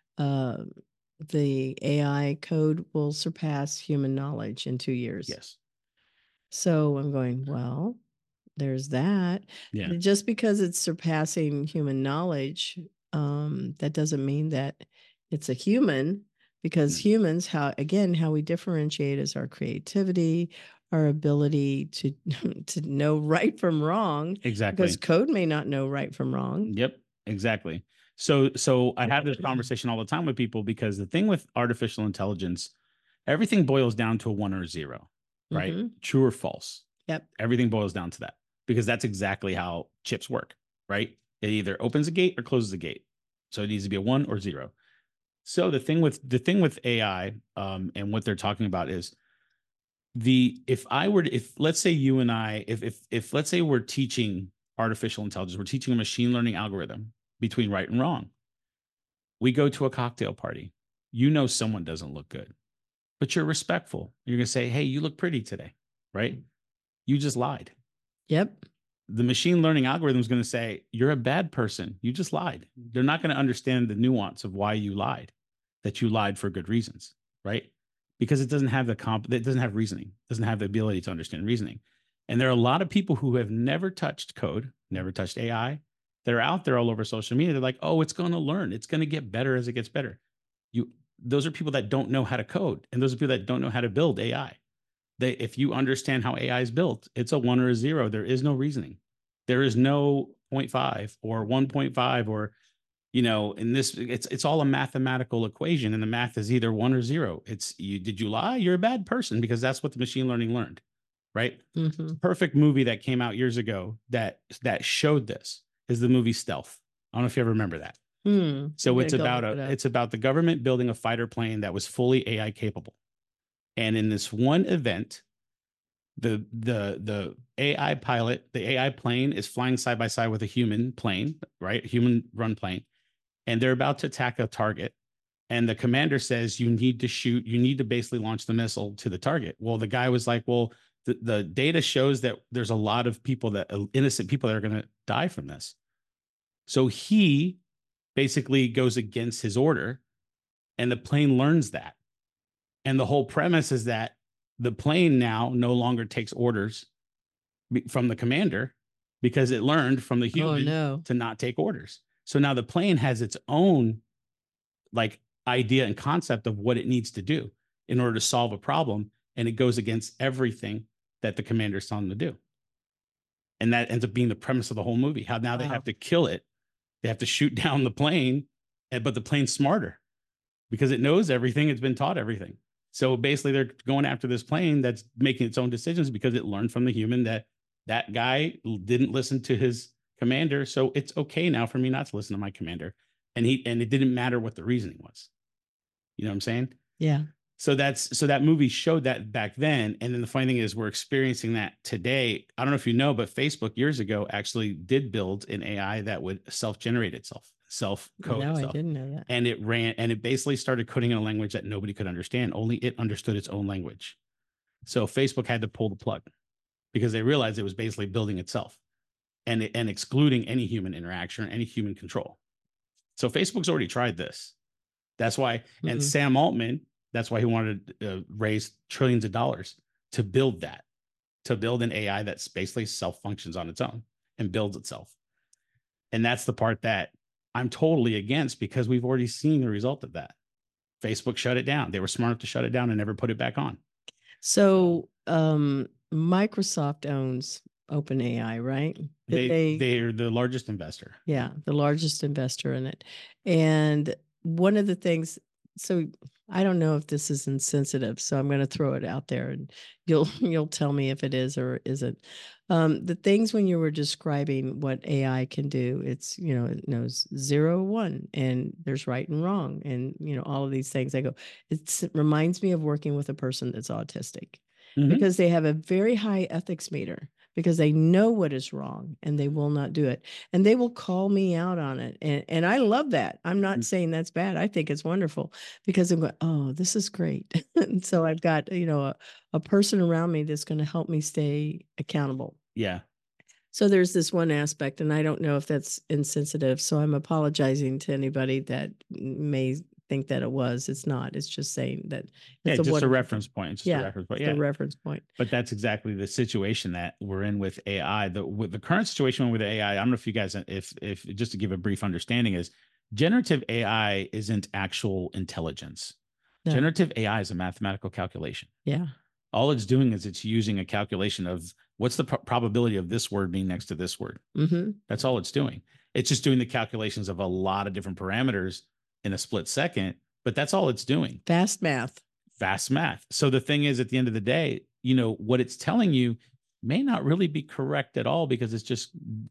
the AI code will surpass human knowledge in 2 years. Yes. So I'm going, well, there's that. Yeah. Just because it's surpassing human knowledge, that doesn't mean that it's a human, because humans, how we differentiate is our creativity, our ability to know right from wrong. Exactly. Because code may not know right from wrong. Yep, exactly. So I have this conversation all the time with people, because the thing with artificial intelligence, everything boils down to a 1 or a 0, right? True or false. Yep. Everything boils down to that, because that's exactly how chips work, right? It either opens a gate or closes a gate. So it needs to be a 1 or 0. So the thing with AI, and what they're talking about is if let's say you and I, if let's say we're teaching artificial intelligence, we're teaching a machine learning algorithm between right and wrong. We go to a cocktail party. Someone doesn't look good, but you're respectful. You're going to say, hey, you look pretty today, right? You just lied. Yep. The machine learning algorithm is going to say, you're a bad person. You just lied. They're not going to understand the nuance of why you lied, that you lied for good reasons, right? Because it doesn't have it doesn't have reasoning, doesn't have the ability to understand reasoning. And there are a lot of people who have never touched code, never touched AI. They're out there all over social media. They're like, oh, it's going to learn. It's going to get better as it gets better. Those are people that don't know how to code. And those are people that don't know how to build AI. if you understand how AI is built, it's a 1 or a 0. There is no reasoning. There is no 0.5 or 1.5 or, in this, it's all a mathematical equation, and the math is either 1 or 0. Did you lie? You're a bad person, because that's what the machine learning learned, right? Mm-hmm. Perfect movie that came out years ago that showed this is the movie Stealth. I don't know if you ever remember that. So it's about the government building a fighter plane that was fully AI capable. And in this one event, the AI pilot, the AI plane is flying side by side with a human plane, right? A human run plane. And they're about to attack a target. And the commander says, you need to basically launch the missile to the target. Well, the guy was like, well, the data shows that there's a lot of innocent people that are going to die from this. So he basically goes against his order, and the plane learns that. And the whole premise is that the plane now no longer takes orders from the commander, because it learned from the human to not take orders. So now the plane has its own idea and concept of what it needs to do in order to solve a problem. And it goes against everything that the commander is telling them to do. And that ends up being the premise of the whole movie. How now they have to kill it. They have to shoot down the plane, but the plane's smarter because it knows everything. It's been taught everything. So basically they're going after this plane that's making its own decisions because it learned from the human that guy didn't listen to his commander. So it's okay now for me not to listen to my commander. And it didn't matter what the reasoning was. You know what I'm saying? Yeah. So that movie showed that back then. And then the funny thing is we're experiencing that today. I don't know if you know, but Facebook years ago actually did build an AI that would self-generate itself, self-code itself. No, I didn't know that. And it basically started coding in a language that nobody could understand. Only it understood its own language. So Facebook had to pull the plug because they realized it was basically building itself and excluding any human interaction or any human control. So Facebook's already tried this. That's why, and Sam Altman, that's why he wanted to raise trillions of dollars to build an AI that's basically self-functions on its own and builds itself. And that's the part that I'm totally against, because we've already seen the result of that. Facebook shut it down. They were smart enough to shut it down and never put it back on. So Microsoft owns OpenAI, right? They're the largest investor. Yeah, the largest investor in it. And one of the things, so I don't know if this is insensitive, so I'm going to throw it out there, and you'll tell me if it is or isn't. The things when you were describing what AI can do, it's, it knows 0, 1, and there's right and wrong, and all of these things. It reminds me of working with a person that's autistic, because they have a very high ethics meter, because they know what is wrong and they will not do it. And they will call me out on it. And I love that. I'm not saying that's bad. I think it's wonderful, because I'm going, oh, this is great. And so I've got, a person around me that's going to help me stay accountable. Yeah. So there's this one aspect, and I don't know if that's insensitive. So I'm apologizing to anybody that may think that it was. It's not. It's just saying that it's just a reference point. It's just a reference point. Yeah, a reference point. But that's exactly the situation that we're in with AI. With the current situation with AI, I don't know if you guys, if just to give a brief understanding, is generative AI isn't actual intelligence. No. Generative AI is a mathematical calculation. Yeah. All it's doing is it's using a calculation of what's the probability of this word being next to this word. That's all it's doing. It's just doing the calculations of a lot of different parameters in a split second, but that's all it's doing. Fast math. So the thing is, at the end of the day, what it's telling you may not really be correct at all, because it's just,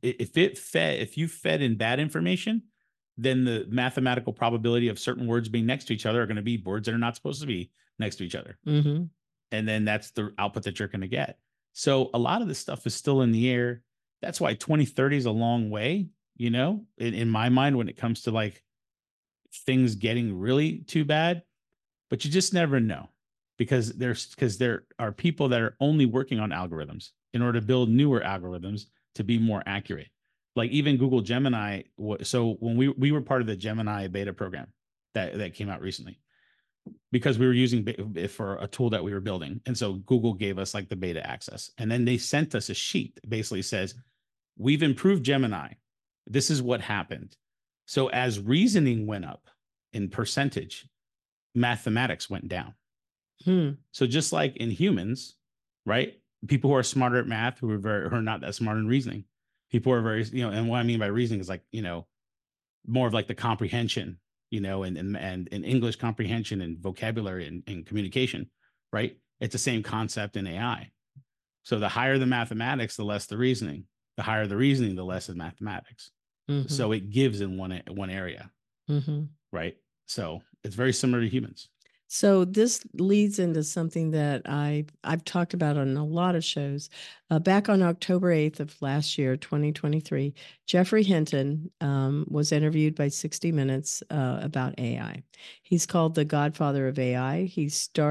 if you fed in bad information, then the mathematical probability of certain words being next to each other are going to be words that are not supposed to be next to each other. And then that's the output that you're going to get. So a lot of this stuff is still in the air. That's why 2030 is a long way, in my mind, when it comes to things getting really too bad. But you just never know, because there are people that are only working on algorithms in order to build newer algorithms to be more accurate. Like even Google Gemini. So when we were part of the Gemini beta program that came out recently, because we were using it for a tool that we were building. And so Google gave us the beta access. And then they sent us a sheet that basically says, we've improved Gemini. This is what happened. So as reasoning went up in percentage, mathematics went down. So just like in humans, right? People who are smarter at math, who are not that smart in reasoning. People who are very, and what I mean by reasoning is like, more of like the comprehension, and English comprehension and vocabulary and communication, right? It's the same concept in AI. So the higher the mathematics, the less the reasoning. The higher the reasoning, the less the mathematics. Mm-hmm. So it gives in one area, right? So it's very similar to humans. So this leads into something that I've talked about on a lot of shows. Back on October 8th of last year, 2023, Geoffrey Hinton was interviewed by 60 Minutes about AI. He's called the godfather of AI. He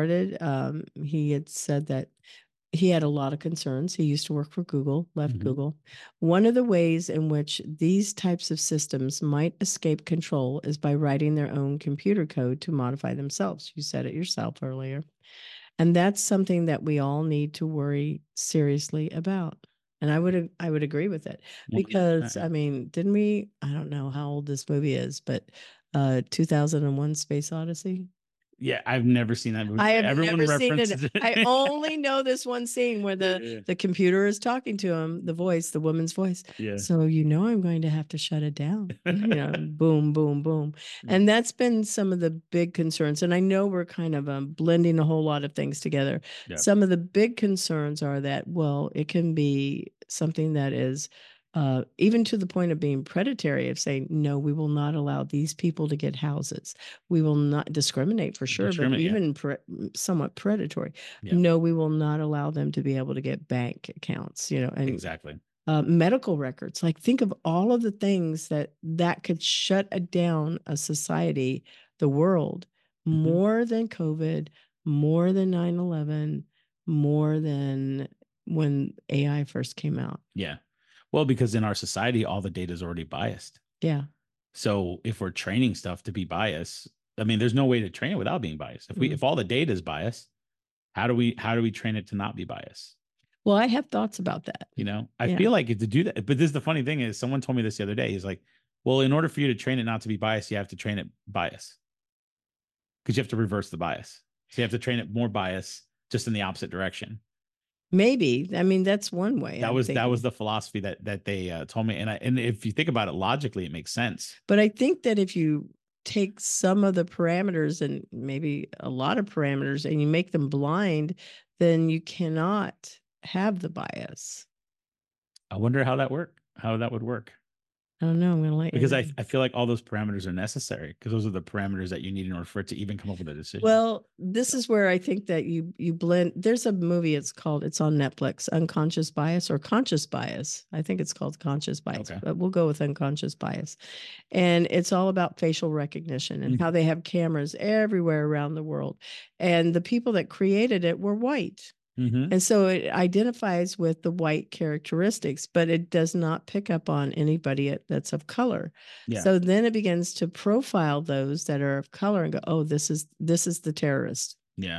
had said that he had a lot of concerns. He used to work for Google, left Google. One of the ways in which these types of systems might escape control is by writing their own computer code to modify themselves. You said it yourself earlier. And that's something that we all need to worry seriously about. And I would agree with it, because I mean, I don't know how old this movie is, but 2001 Space Odyssey. Yeah, I've never seen that movie. I have never seen it. I only know this one scene where the computer is talking to him, the woman's voice. Yeah. So I'm going to have to shut it down. Boom, boom, boom. And that's been some of the big concerns. And I know we're kind of blending a whole lot of things together. Yeah. Some of the big concerns are that, well, it can be something that is even to the point of being predatory, of saying, no, we will not allow these people to get houses. We will not discriminate for sure, but even somewhat predatory. Yeah. No, we will not allow them to be able to get bank accounts, and exactly. Medical records. Like, think of all of the things that could shut down a society, the world, more than COVID, more than 9/11, more than when AI first came out. Yeah. Well, because in our society, all the data is already biased. Yeah. So if we're training stuff to be biased, I mean, there's no way to train it without being biased. If all the data is biased, how do we train it to not be biased? Well, I have thoughts about that. I feel like to do that, but this is the funny thing is, someone told me this the other day. He's like, well, in order for you to train it not to be biased, you have to train it bias, because you have to reverse the bias. So you have to train it more bias, just in the opposite direction. Maybe. I mean, that's one way. That was the philosophy that they told me. And if you think about it logically, it makes sense. But I think that if you take some of the parameters, and maybe a lot of parameters, and you make them blind, then you cannot have the bias. I wonder how that would work. I don't know. I'm gonna because I feel like all those parameters are necessary, because those are the parameters that you need in order for it to even come up with a decision. Well, this is where I think that you blend. There's a movie, it's on Netflix, Unconscious Bias or Conscious Bias. I think it's called Conscious Bias, but we'll go with Unconscious Bias. And it's all about facial recognition and how they have cameras everywhere around the world. And the people that created it were white. And so it identifies with the white characteristics, but it does not pick up on anybody that's of color. Yeah. So then it begins to profile those that are of color and go, oh, this is the terrorist. Yeah.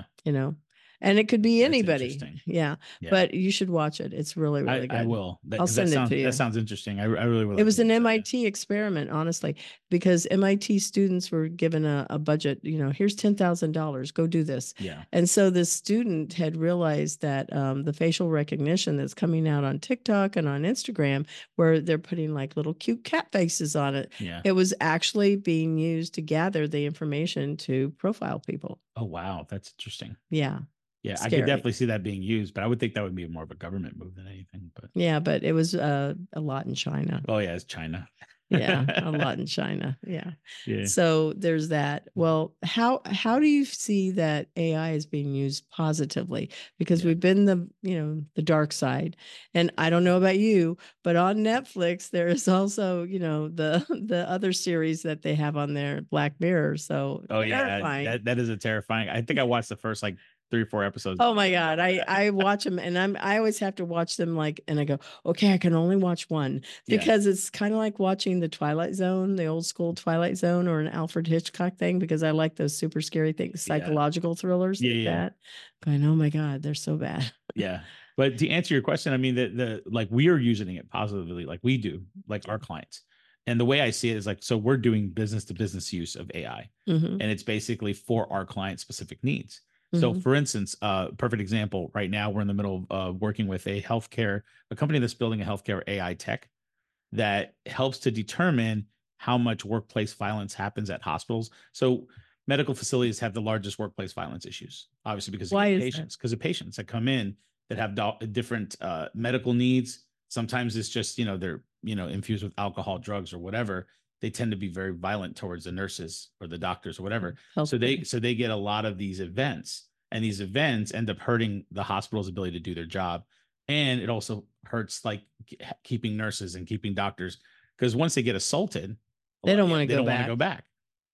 And it could be anybody. Yeah. But you should watch it. It's really, really good. I will. I'll send it to you. That sounds interesting. I really will. It was an MIT experiment, honestly, because MIT students were given a budget, here's $10,000, go do this. Yeah. And so this student had realized that the facial recognition that's coming out on TikTok and on Instagram, where they're putting like little cute cat faces on it. Yeah. It was actually being used to gather the information to profile people. Oh, wow. That's interesting. Yeah. Yeah, scary. I could definitely see that being used, but I would think that would be more of a government move than anything. But yeah, but it was a lot in China. Oh yeah, it's China. Yeah, a lot in China. Yeah. So there's that. Well, how do you see that AI is being used positively? Because we've been the dark side, and I don't know about you, but on Netflix there is also the other series that they have on there, Black Mirror. So terrifying. That is a terrifying. I think I watched the first 3 or 4 episodes. Oh my God. I watch them, and I always have to watch them and I go, okay, I can only watch one, because it's kind of like watching the Twilight Zone, the old school Twilight Zone, or an Alfred Hitchcock thing, because I like those super scary things, psychological thrillers like that. Going, oh my God, they're so bad. Yeah. But to answer your question, I mean, we are using it positively, like we do, like our clients. And the way I see it is so we're doing business to business use of AI, and it's basically for our client specific needs. So Mhm. for instance, perfect example, right now we're in the middle of working with a company that's building a healthcare AI tech that helps to determine how much workplace violence happens at hospitals. So medical facilities have the largest workplace violence issues, obviously because Why is that? of patients that come in that have different medical needs. Sometimes it's just, they're, infused with alcohol, drugs, or whatever. They tend to be very violent towards the nurses or the doctors or whatever. So Healthcare. they get a lot of these events, and these events end up hurting the hospital's ability to do their job. And it also hurts like keeping nurses and keeping doctors, because once they get assaulted, They don't want to they go don't want to back. go back.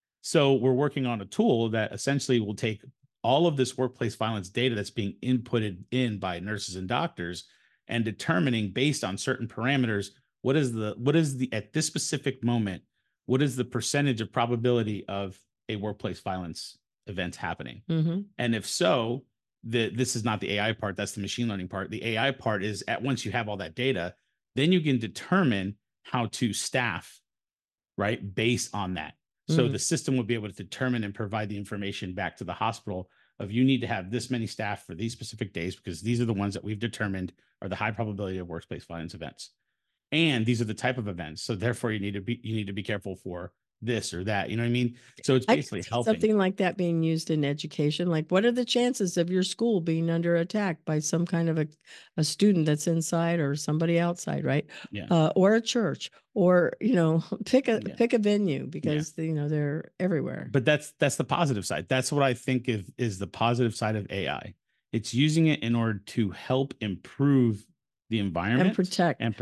So we're working on a tool that essentially will take all of this workplace violence data that's being inputted in by nurses and doctors, and determining based on certain parameters, what is the at this specific moment, what is the percentage of probability of a workplace violence event happening? Mhm. And if so, this is not the AI part, that's the machine learning part. The AI part is at once you have all that data, then you can determine how to staff, right, based on that. So Mhm. the system will be able to determine and provide the information back to the hospital of, you need to have this many staff for these specific days because these are the ones that we've determined are the high probability of workplace violence events. And these are the type of events. So therefore you need to be careful for this or that. You know what I mean? So it's I could basically see helping. something like that being used in education. Like, what are the chances of your school being under attack by some kind of a student that's inside or somebody outside, right? Yeah. Or a church, or pick Yeah. a venue, because they're everywhere. But that's the positive side. That's what I think is the positive side of AI. It's using it in order to help improve the environment And protect.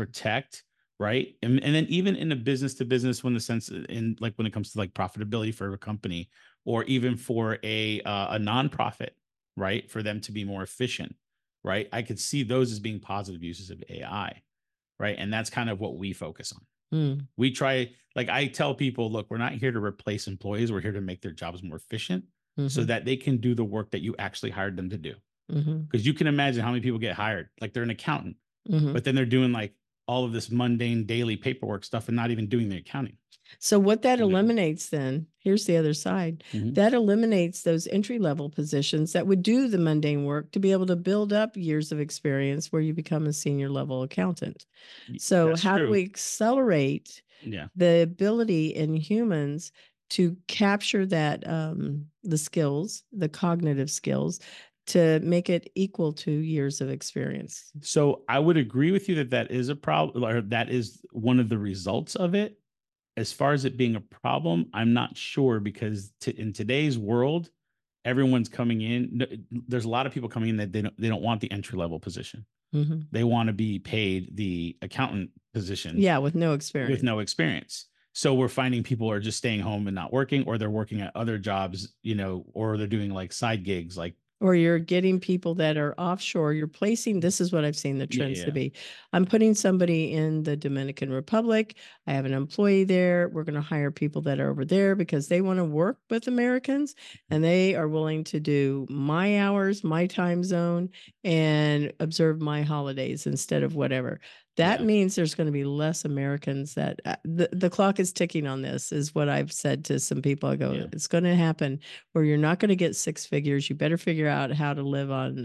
right? And then even in a business to business, when it comes to like profitability for a company, or even for a nonprofit, right? For them to be more efficient, right? I could see those as being positive uses of AI, right? And that's kind of what we focus on. Mm. We try, like I tell people, look, we're not here to replace employees. We're here to make their jobs more efficient so that they can do the work that you actually hired them to do. Because you can imagine how many people get hired, like they're an accountant, but then they're doing like all of this mundane daily paperwork stuff and not even doing the accounting. So what that eliminates then, here's the other side, that eliminates those entry-level positions that would do the mundane work to be able to build up years of experience where you become a senior level accountant. So That's how do true. we accelerate the ability in humans to capture that, the skills, the cognitive skills, to make it equal to years of experience? So I would agree with you that is a problem, or that is one of the results of it. As far as it being a problem, I'm not sure, because in today's world, everyone's coming in. There's a lot of people coming in that they don't want the entry level position. They want to be paid the accountant position. Yeah, with no experience. So we're finding people are just staying home and not working, or they're working at other jobs, or they're doing like side gigs, like. Or you're getting people that are offshore. You're placing, this is what I've seen the trends to be. I'm putting somebody in the Dominican Republic. I have an employee there. We're going to hire people that are over there because they want to work with Americans, and they are willing to do my hours, my time zone, and observe my holidays instead of whatever. That means there's going to be less Americans that the clock is ticking on this, is what I've said to some people. I go, it's going to happen where you're not going to get six figures. You better figure out how to live on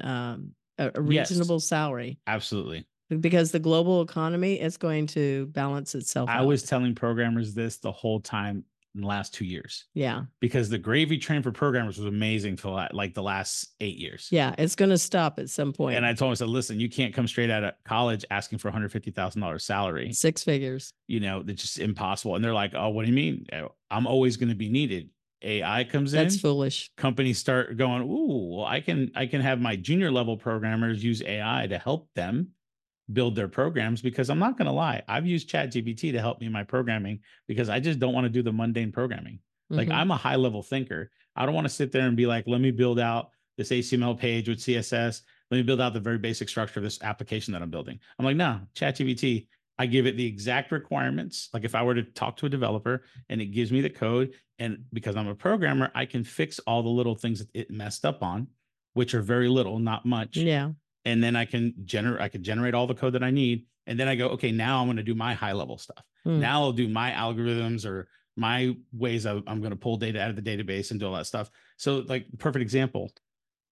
a reasonable salary. Absolutely. Because the global economy is going to balance itself out. I was telling programmers this the whole time in the last 2 years. Yeah. Because the gravy train for programmers was amazing for like the last 8 years. Yeah. It's going to stop at some point. And I told him, I said, listen, you can't come straight out of college asking for $150,000 salary. Six figures. It's just impossible. And they're like, oh, what do you mean? I'm always going to be needed. AI comes in. That's foolish. Companies start going, ooh, well, I can have my junior level programmers use AI to help them build their programs, because I'm not going to lie, I've used ChatGPT to help me in my programming because I just don't want to do the mundane programming. Like, I'm a high level thinker. I don't want to sit there and be like, let me build out this HTML page with CSS. Let me build out the very basic structure of this application that I'm building. I'm like, no, ChatGPT, I give it the exact requirements. Like if I were to talk to a developer and it gives me the code, and because I'm a programmer, I can fix all the little things that it messed up on, which are very little, not much. Yeah. And then I can generate all the code that I need. And then I go, okay, now I'm going to do my high level stuff. Now I'll do my algorithms or my ways I'm going to pull data out of the database and do all that stuff. So like perfect example,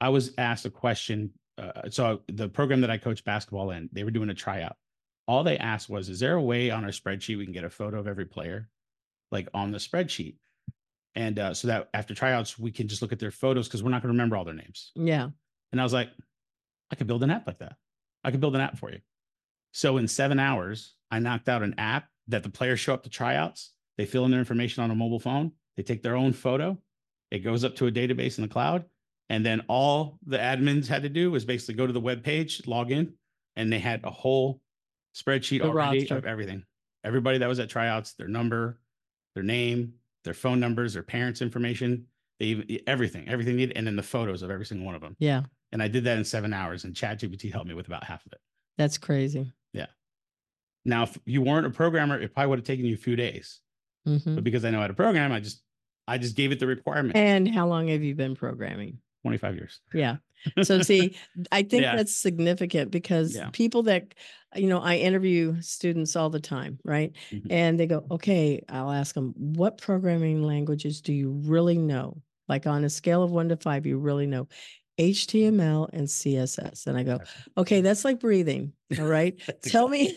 I was asked a question. So the program that I coach basketball in, they were doing a tryout. All they asked was, is there a way on our spreadsheet we can get a photo of every player, like on the spreadsheet? And so that after tryouts, we can just look at their photos because we're not going to remember all their names. Yeah. And I was like, I could build an app like that. I could build an app for you. So in 7 hours, I knocked out an app that the players show up to tryouts. They fill in their information on a mobile phone. They take their own photo. It goes up to a database in the cloud. And then all the admins had to do was basically go to the web page, log in, and they had a whole spreadsheet already of everything. Everybody that was at tryouts, their number, their name, their phone numbers, their parents' information, everything needed, and then the photos of every single one of them. Yeah. And I did that in 7 hours, and ChatGPT helped me with about half of it. That's crazy. Yeah. Now, if you weren't a programmer, it probably would have taken you a few days. Mm-hmm. But because I know how to program, I just gave it the requirement. And how long have you been programming? 25 years. Yeah. So see, I think that's significant because people that, I interview students all the time, right? Mm-hmm. And they go, okay, I'll ask them, what programming languages do you really know? Like on a scale of 1 to 5, you really know HTML and CSS. And I go, okay, that's like breathing. All right. tell me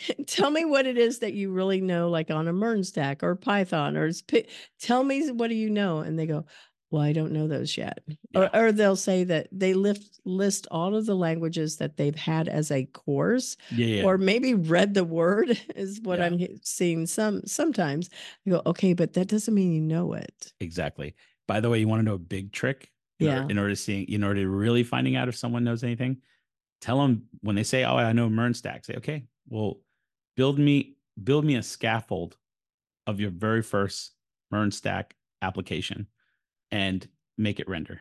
what it is that you really know, like on a MERN stack or Python or tell me, what do you know? And they go, well, I don't know those yet. Yeah. Or they'll say that they list all of the languages that they've had as a course, or maybe read the word is what I'm seeing sometimes. I go, okay, but that doesn't mean you know it. Exactly. By the way, you want to know a big trick? In order to really finding out if someone knows anything, tell them when they say, oh, I know MERN stack, say, okay, well, build me a scaffold of your very first MERN stack application and make it render.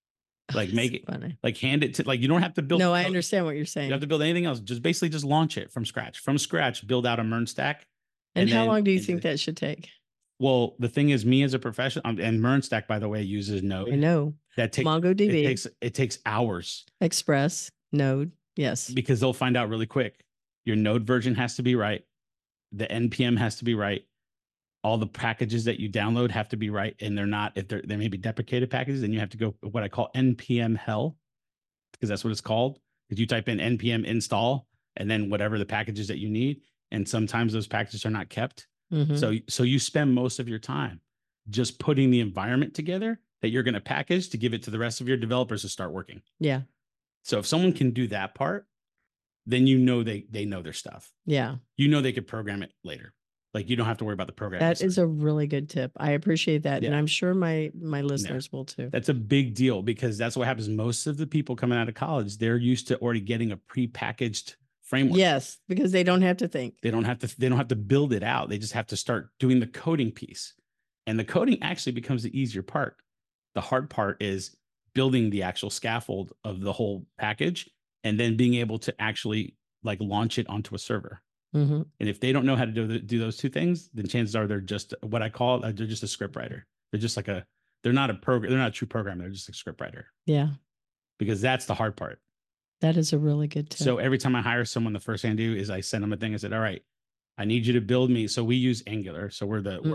Like make it funny. Like hand it to, like, you don't have to build. No, I understand what you're saying. You don't have to build anything else. Just launch it from scratch, build out a MERN stack. And how long do you think that should take? Well, the thing is, me as a professional, and MERN stack, by the way, uses Node. I know. That takes MongoDB. It takes hours. Express, Node, yes. Because they'll find out really quick. Your Node version has to be right. The NPM has to be right. All the packages that you download have to be right, and they're not. If they may be deprecated packages, then you have to go what I call NPM hell, because that's what it's called. If you type in NPM install and then whatever the packages that you need, and sometimes those packages are not kept. Mm-hmm. So you spend most of your time just putting the environment together that you're going to package to give it to the rest of your developers to start working. Yeah. So if someone can do that part, then they know their stuff. Yeah. They could program it later. Like you don't have to worry about the program. That is a really good tip. I appreciate that. Yeah. And I'm sure my listeners will too. That's a big deal because that's what happens. Most of the people coming out of college, they're used to already getting a prepackaged framework. Yes, because they don't have to think. They don't have to build it out. They just have to start doing the coding piece. And the coding actually becomes the easier part. The hard part is building the actual scaffold of the whole package and then being able to actually like launch it onto a server. Mm-hmm. And if they don't know how to do those two things, then chances are they're just what I call they're just a script writer. They're just like they're not a true programmer. They're just a script writer. Yeah. Because that's the hard part. That is a really good tip. So every time I hire someone, the first thing I do is I send them a thing. I said, all right, I need you to build me. So we use Angular. So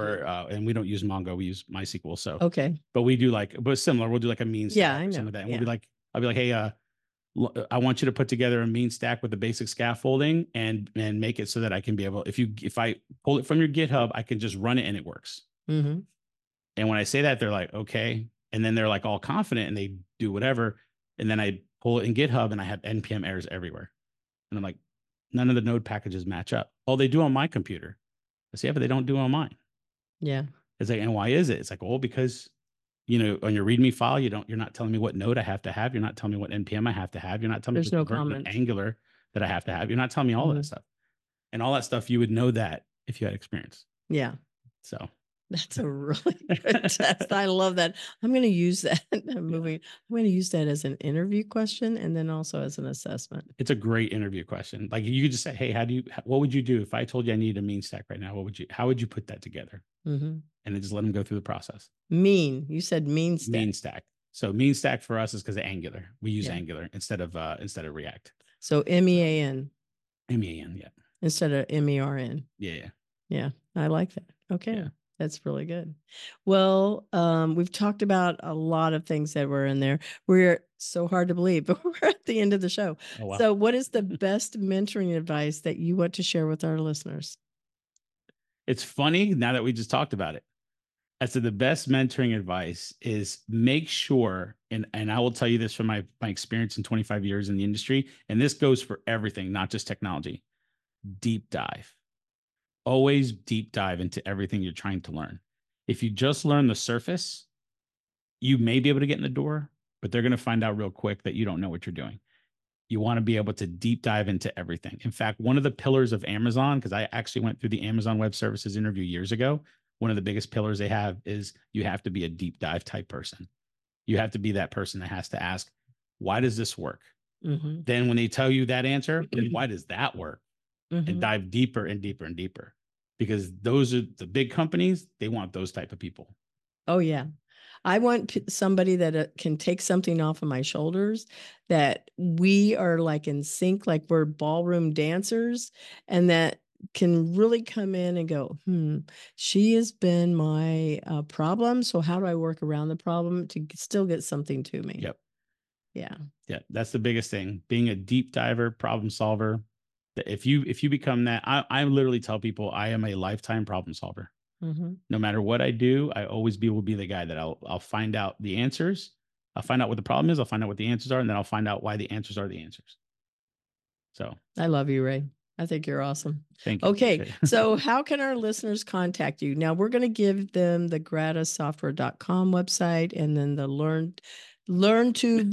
and we don't use Mongo. We use MySQL. So, okay. But we do but similar. We'll do like a mean stack. Yeah, I know. Some of that. And we'll be like, I'll be like, hey, I want you to put together a mean stack with the basic scaffolding and make it so that I can be able, if I pull it from your GitHub, I can just run it and it works. Mm-hmm. And when I say that, they're like, okay. And then they're like all confident and they do whatever. And then I pull it in GitHub and I have NPM errors everywhere. And I'm like, none of the Node packages match up. Oh, they do on my computer. I say, yeah, but they don't do on mine. Yeah. It's like, and why is it? It's like, well, because on your README file, you're not telling me what node I have to have. You're not telling me what NPM I have to have. You're not telling me no comment Angular that I have to have. You're not telling me all of that stuff. And all that stuff, you would know that if you had experience. Yeah. So that's a really good test. I love that. I'm going to use that. I'm going to use that as an interview question and then also as an assessment. It's a great interview question. Like you could just say, hey, what would you do if I told you I need a mean stack right now? How would you put that together? Mm-hmm. And then just let them go through the process. You said mean stack. Mean stack. So mean stack for us is because of Angular. We use Angular instead of React. So MEAN. MEAN, yeah. Instead of MERN. Yeah. Yeah. I like that. Okay. Yeah. That's really good. Well, we've talked about a lot of things that were in there. We're so hard to believe, but we're at the end of the show. Oh, wow. So what is the best mentoring advice that you want to share with our listeners? It's funny now that we just talked about it. I said the best mentoring advice is make sure, and I will tell you this from my experience in 25 years in the industry, and this goes for everything, not just technology. Deep dive. Always deep dive into everything you're trying to learn. If you just learn the surface, you may be able to get in the door, but they're going to find out real quick that you don't know what you're doing. You want to be able to deep dive into everything. In fact, one of the pillars of Amazon, because I actually went through the Amazon Web Services interview years ago, one of the biggest pillars they have is you have to be a deep dive type person. You have to be that person that has to ask, why does this work? Mm-hmm. Then when they tell you that answer, then why does that work? Mm-hmm. And dive deeper and deeper and deeper, because those are the big companies. They want those type of people. Oh, yeah. I want somebody that can take something off of my shoulders, that we are like in sync, like we're ballroom dancers, and that can really come in and go, she has been my problem. So how do I work around the problem to still get something to me? Yep. Yeah. Yeah. That's the biggest thing. Being a deep diver, problem solver. If you become that, I literally tell people I am a lifetime problem solver. Mm-hmm. No matter what I do, I always will be the guy that I'll find out the answers. I'll find out what the problem is. I'll find out what the answers are. And then I'll find out why the answers are the answers. So I love you, Ray. I think you're awesome. Thank you. Okay. So how can our listeners contact you? Now we're going to give them the gradasoftware.com website and then the learn to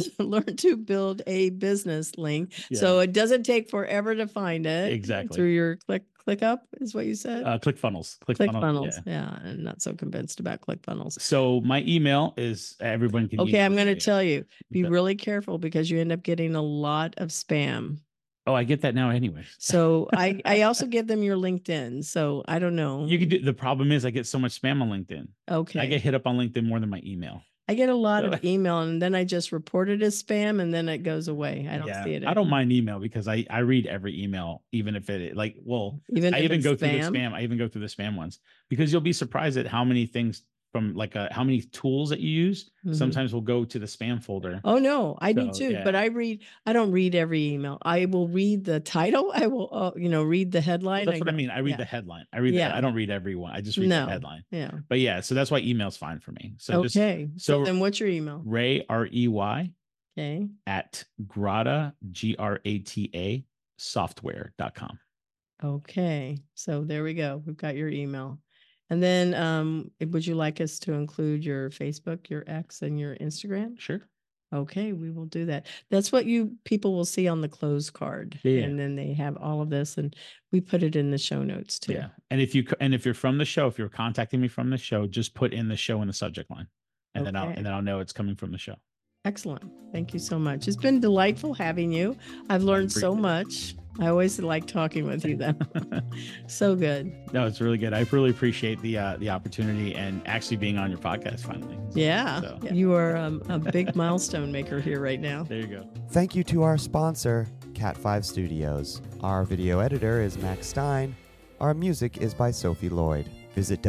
build a business link. Yeah. So it doesn't take forever to find it. Exactly. Through your ClickUp is what you said? ClickFunnels. ClickFunnels. Yeah. I'm not so convinced about ClickFunnels. So my email is everyone can. Okay. I'm going to tell you, be really careful because you end up getting a lot of spam. Oh, I get that now anyway. So I also give them your LinkedIn. So I don't know. You can do. The problem is I get so much spam on LinkedIn. Okay. I get hit up on LinkedIn more than my email. I get a lot of email and then I just report it as spam and then it goes away. I don't see it anymore. I don't mind email because I read every email, even if it I even go through the spam. I even go through the spam ones because you'll be surprised at how many things from how many tools that you use sometimes will go to the spam folder. Oh no, I do too. Yeah. But I don't read every email. I will read the title. I will, read the headline. Well, that's what I mean. I read the headline. I don't read every one. I just read the headline. Yeah. But yeah, so that's why email's fine for me. So okay. So then what's your email? Ray, REY. Okay. At Grata, GRATA software.com. Okay. So there we go. We've got your email. And then would you like us to include your Facebook, your X, and your Instagram? Sure. Okay, we will do that. That's what people will see on the close card. Yeah. And then they have all of this, and we put it in the show notes too. Yeah. And if you're from the show, if you're contacting me from the show, just put in the show in the subject line. And then I'll know it's coming from the show. Excellent. Thank you so much. It's been delightful having you. I've learned so much. I always like talking with you though. So good. No, it's really good. I really appreciate the opportunity and actually being on your podcast finally. Yeah. You are a big milestone maker here right now. There you go. Thank you to our sponsor, Cat5 Studios. Our video editor is Max Stein. Our music is by Sophie Lloyd. Visit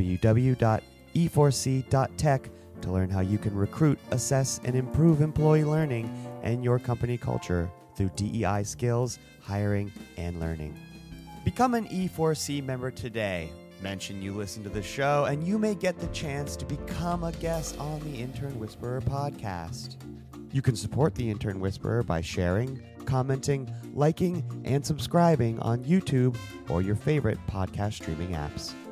www.e4c.tech to learn how you can recruit, assess, and improve employee learning and your company culture through DEI skills, hiring, and learning. Become an E4C member today. Mention you listen to the show, and you may get the chance to become a guest on the Intern Whisperer podcast. You can support the Intern Whisperer by sharing, commenting, liking, and subscribing on YouTube or your favorite podcast streaming apps.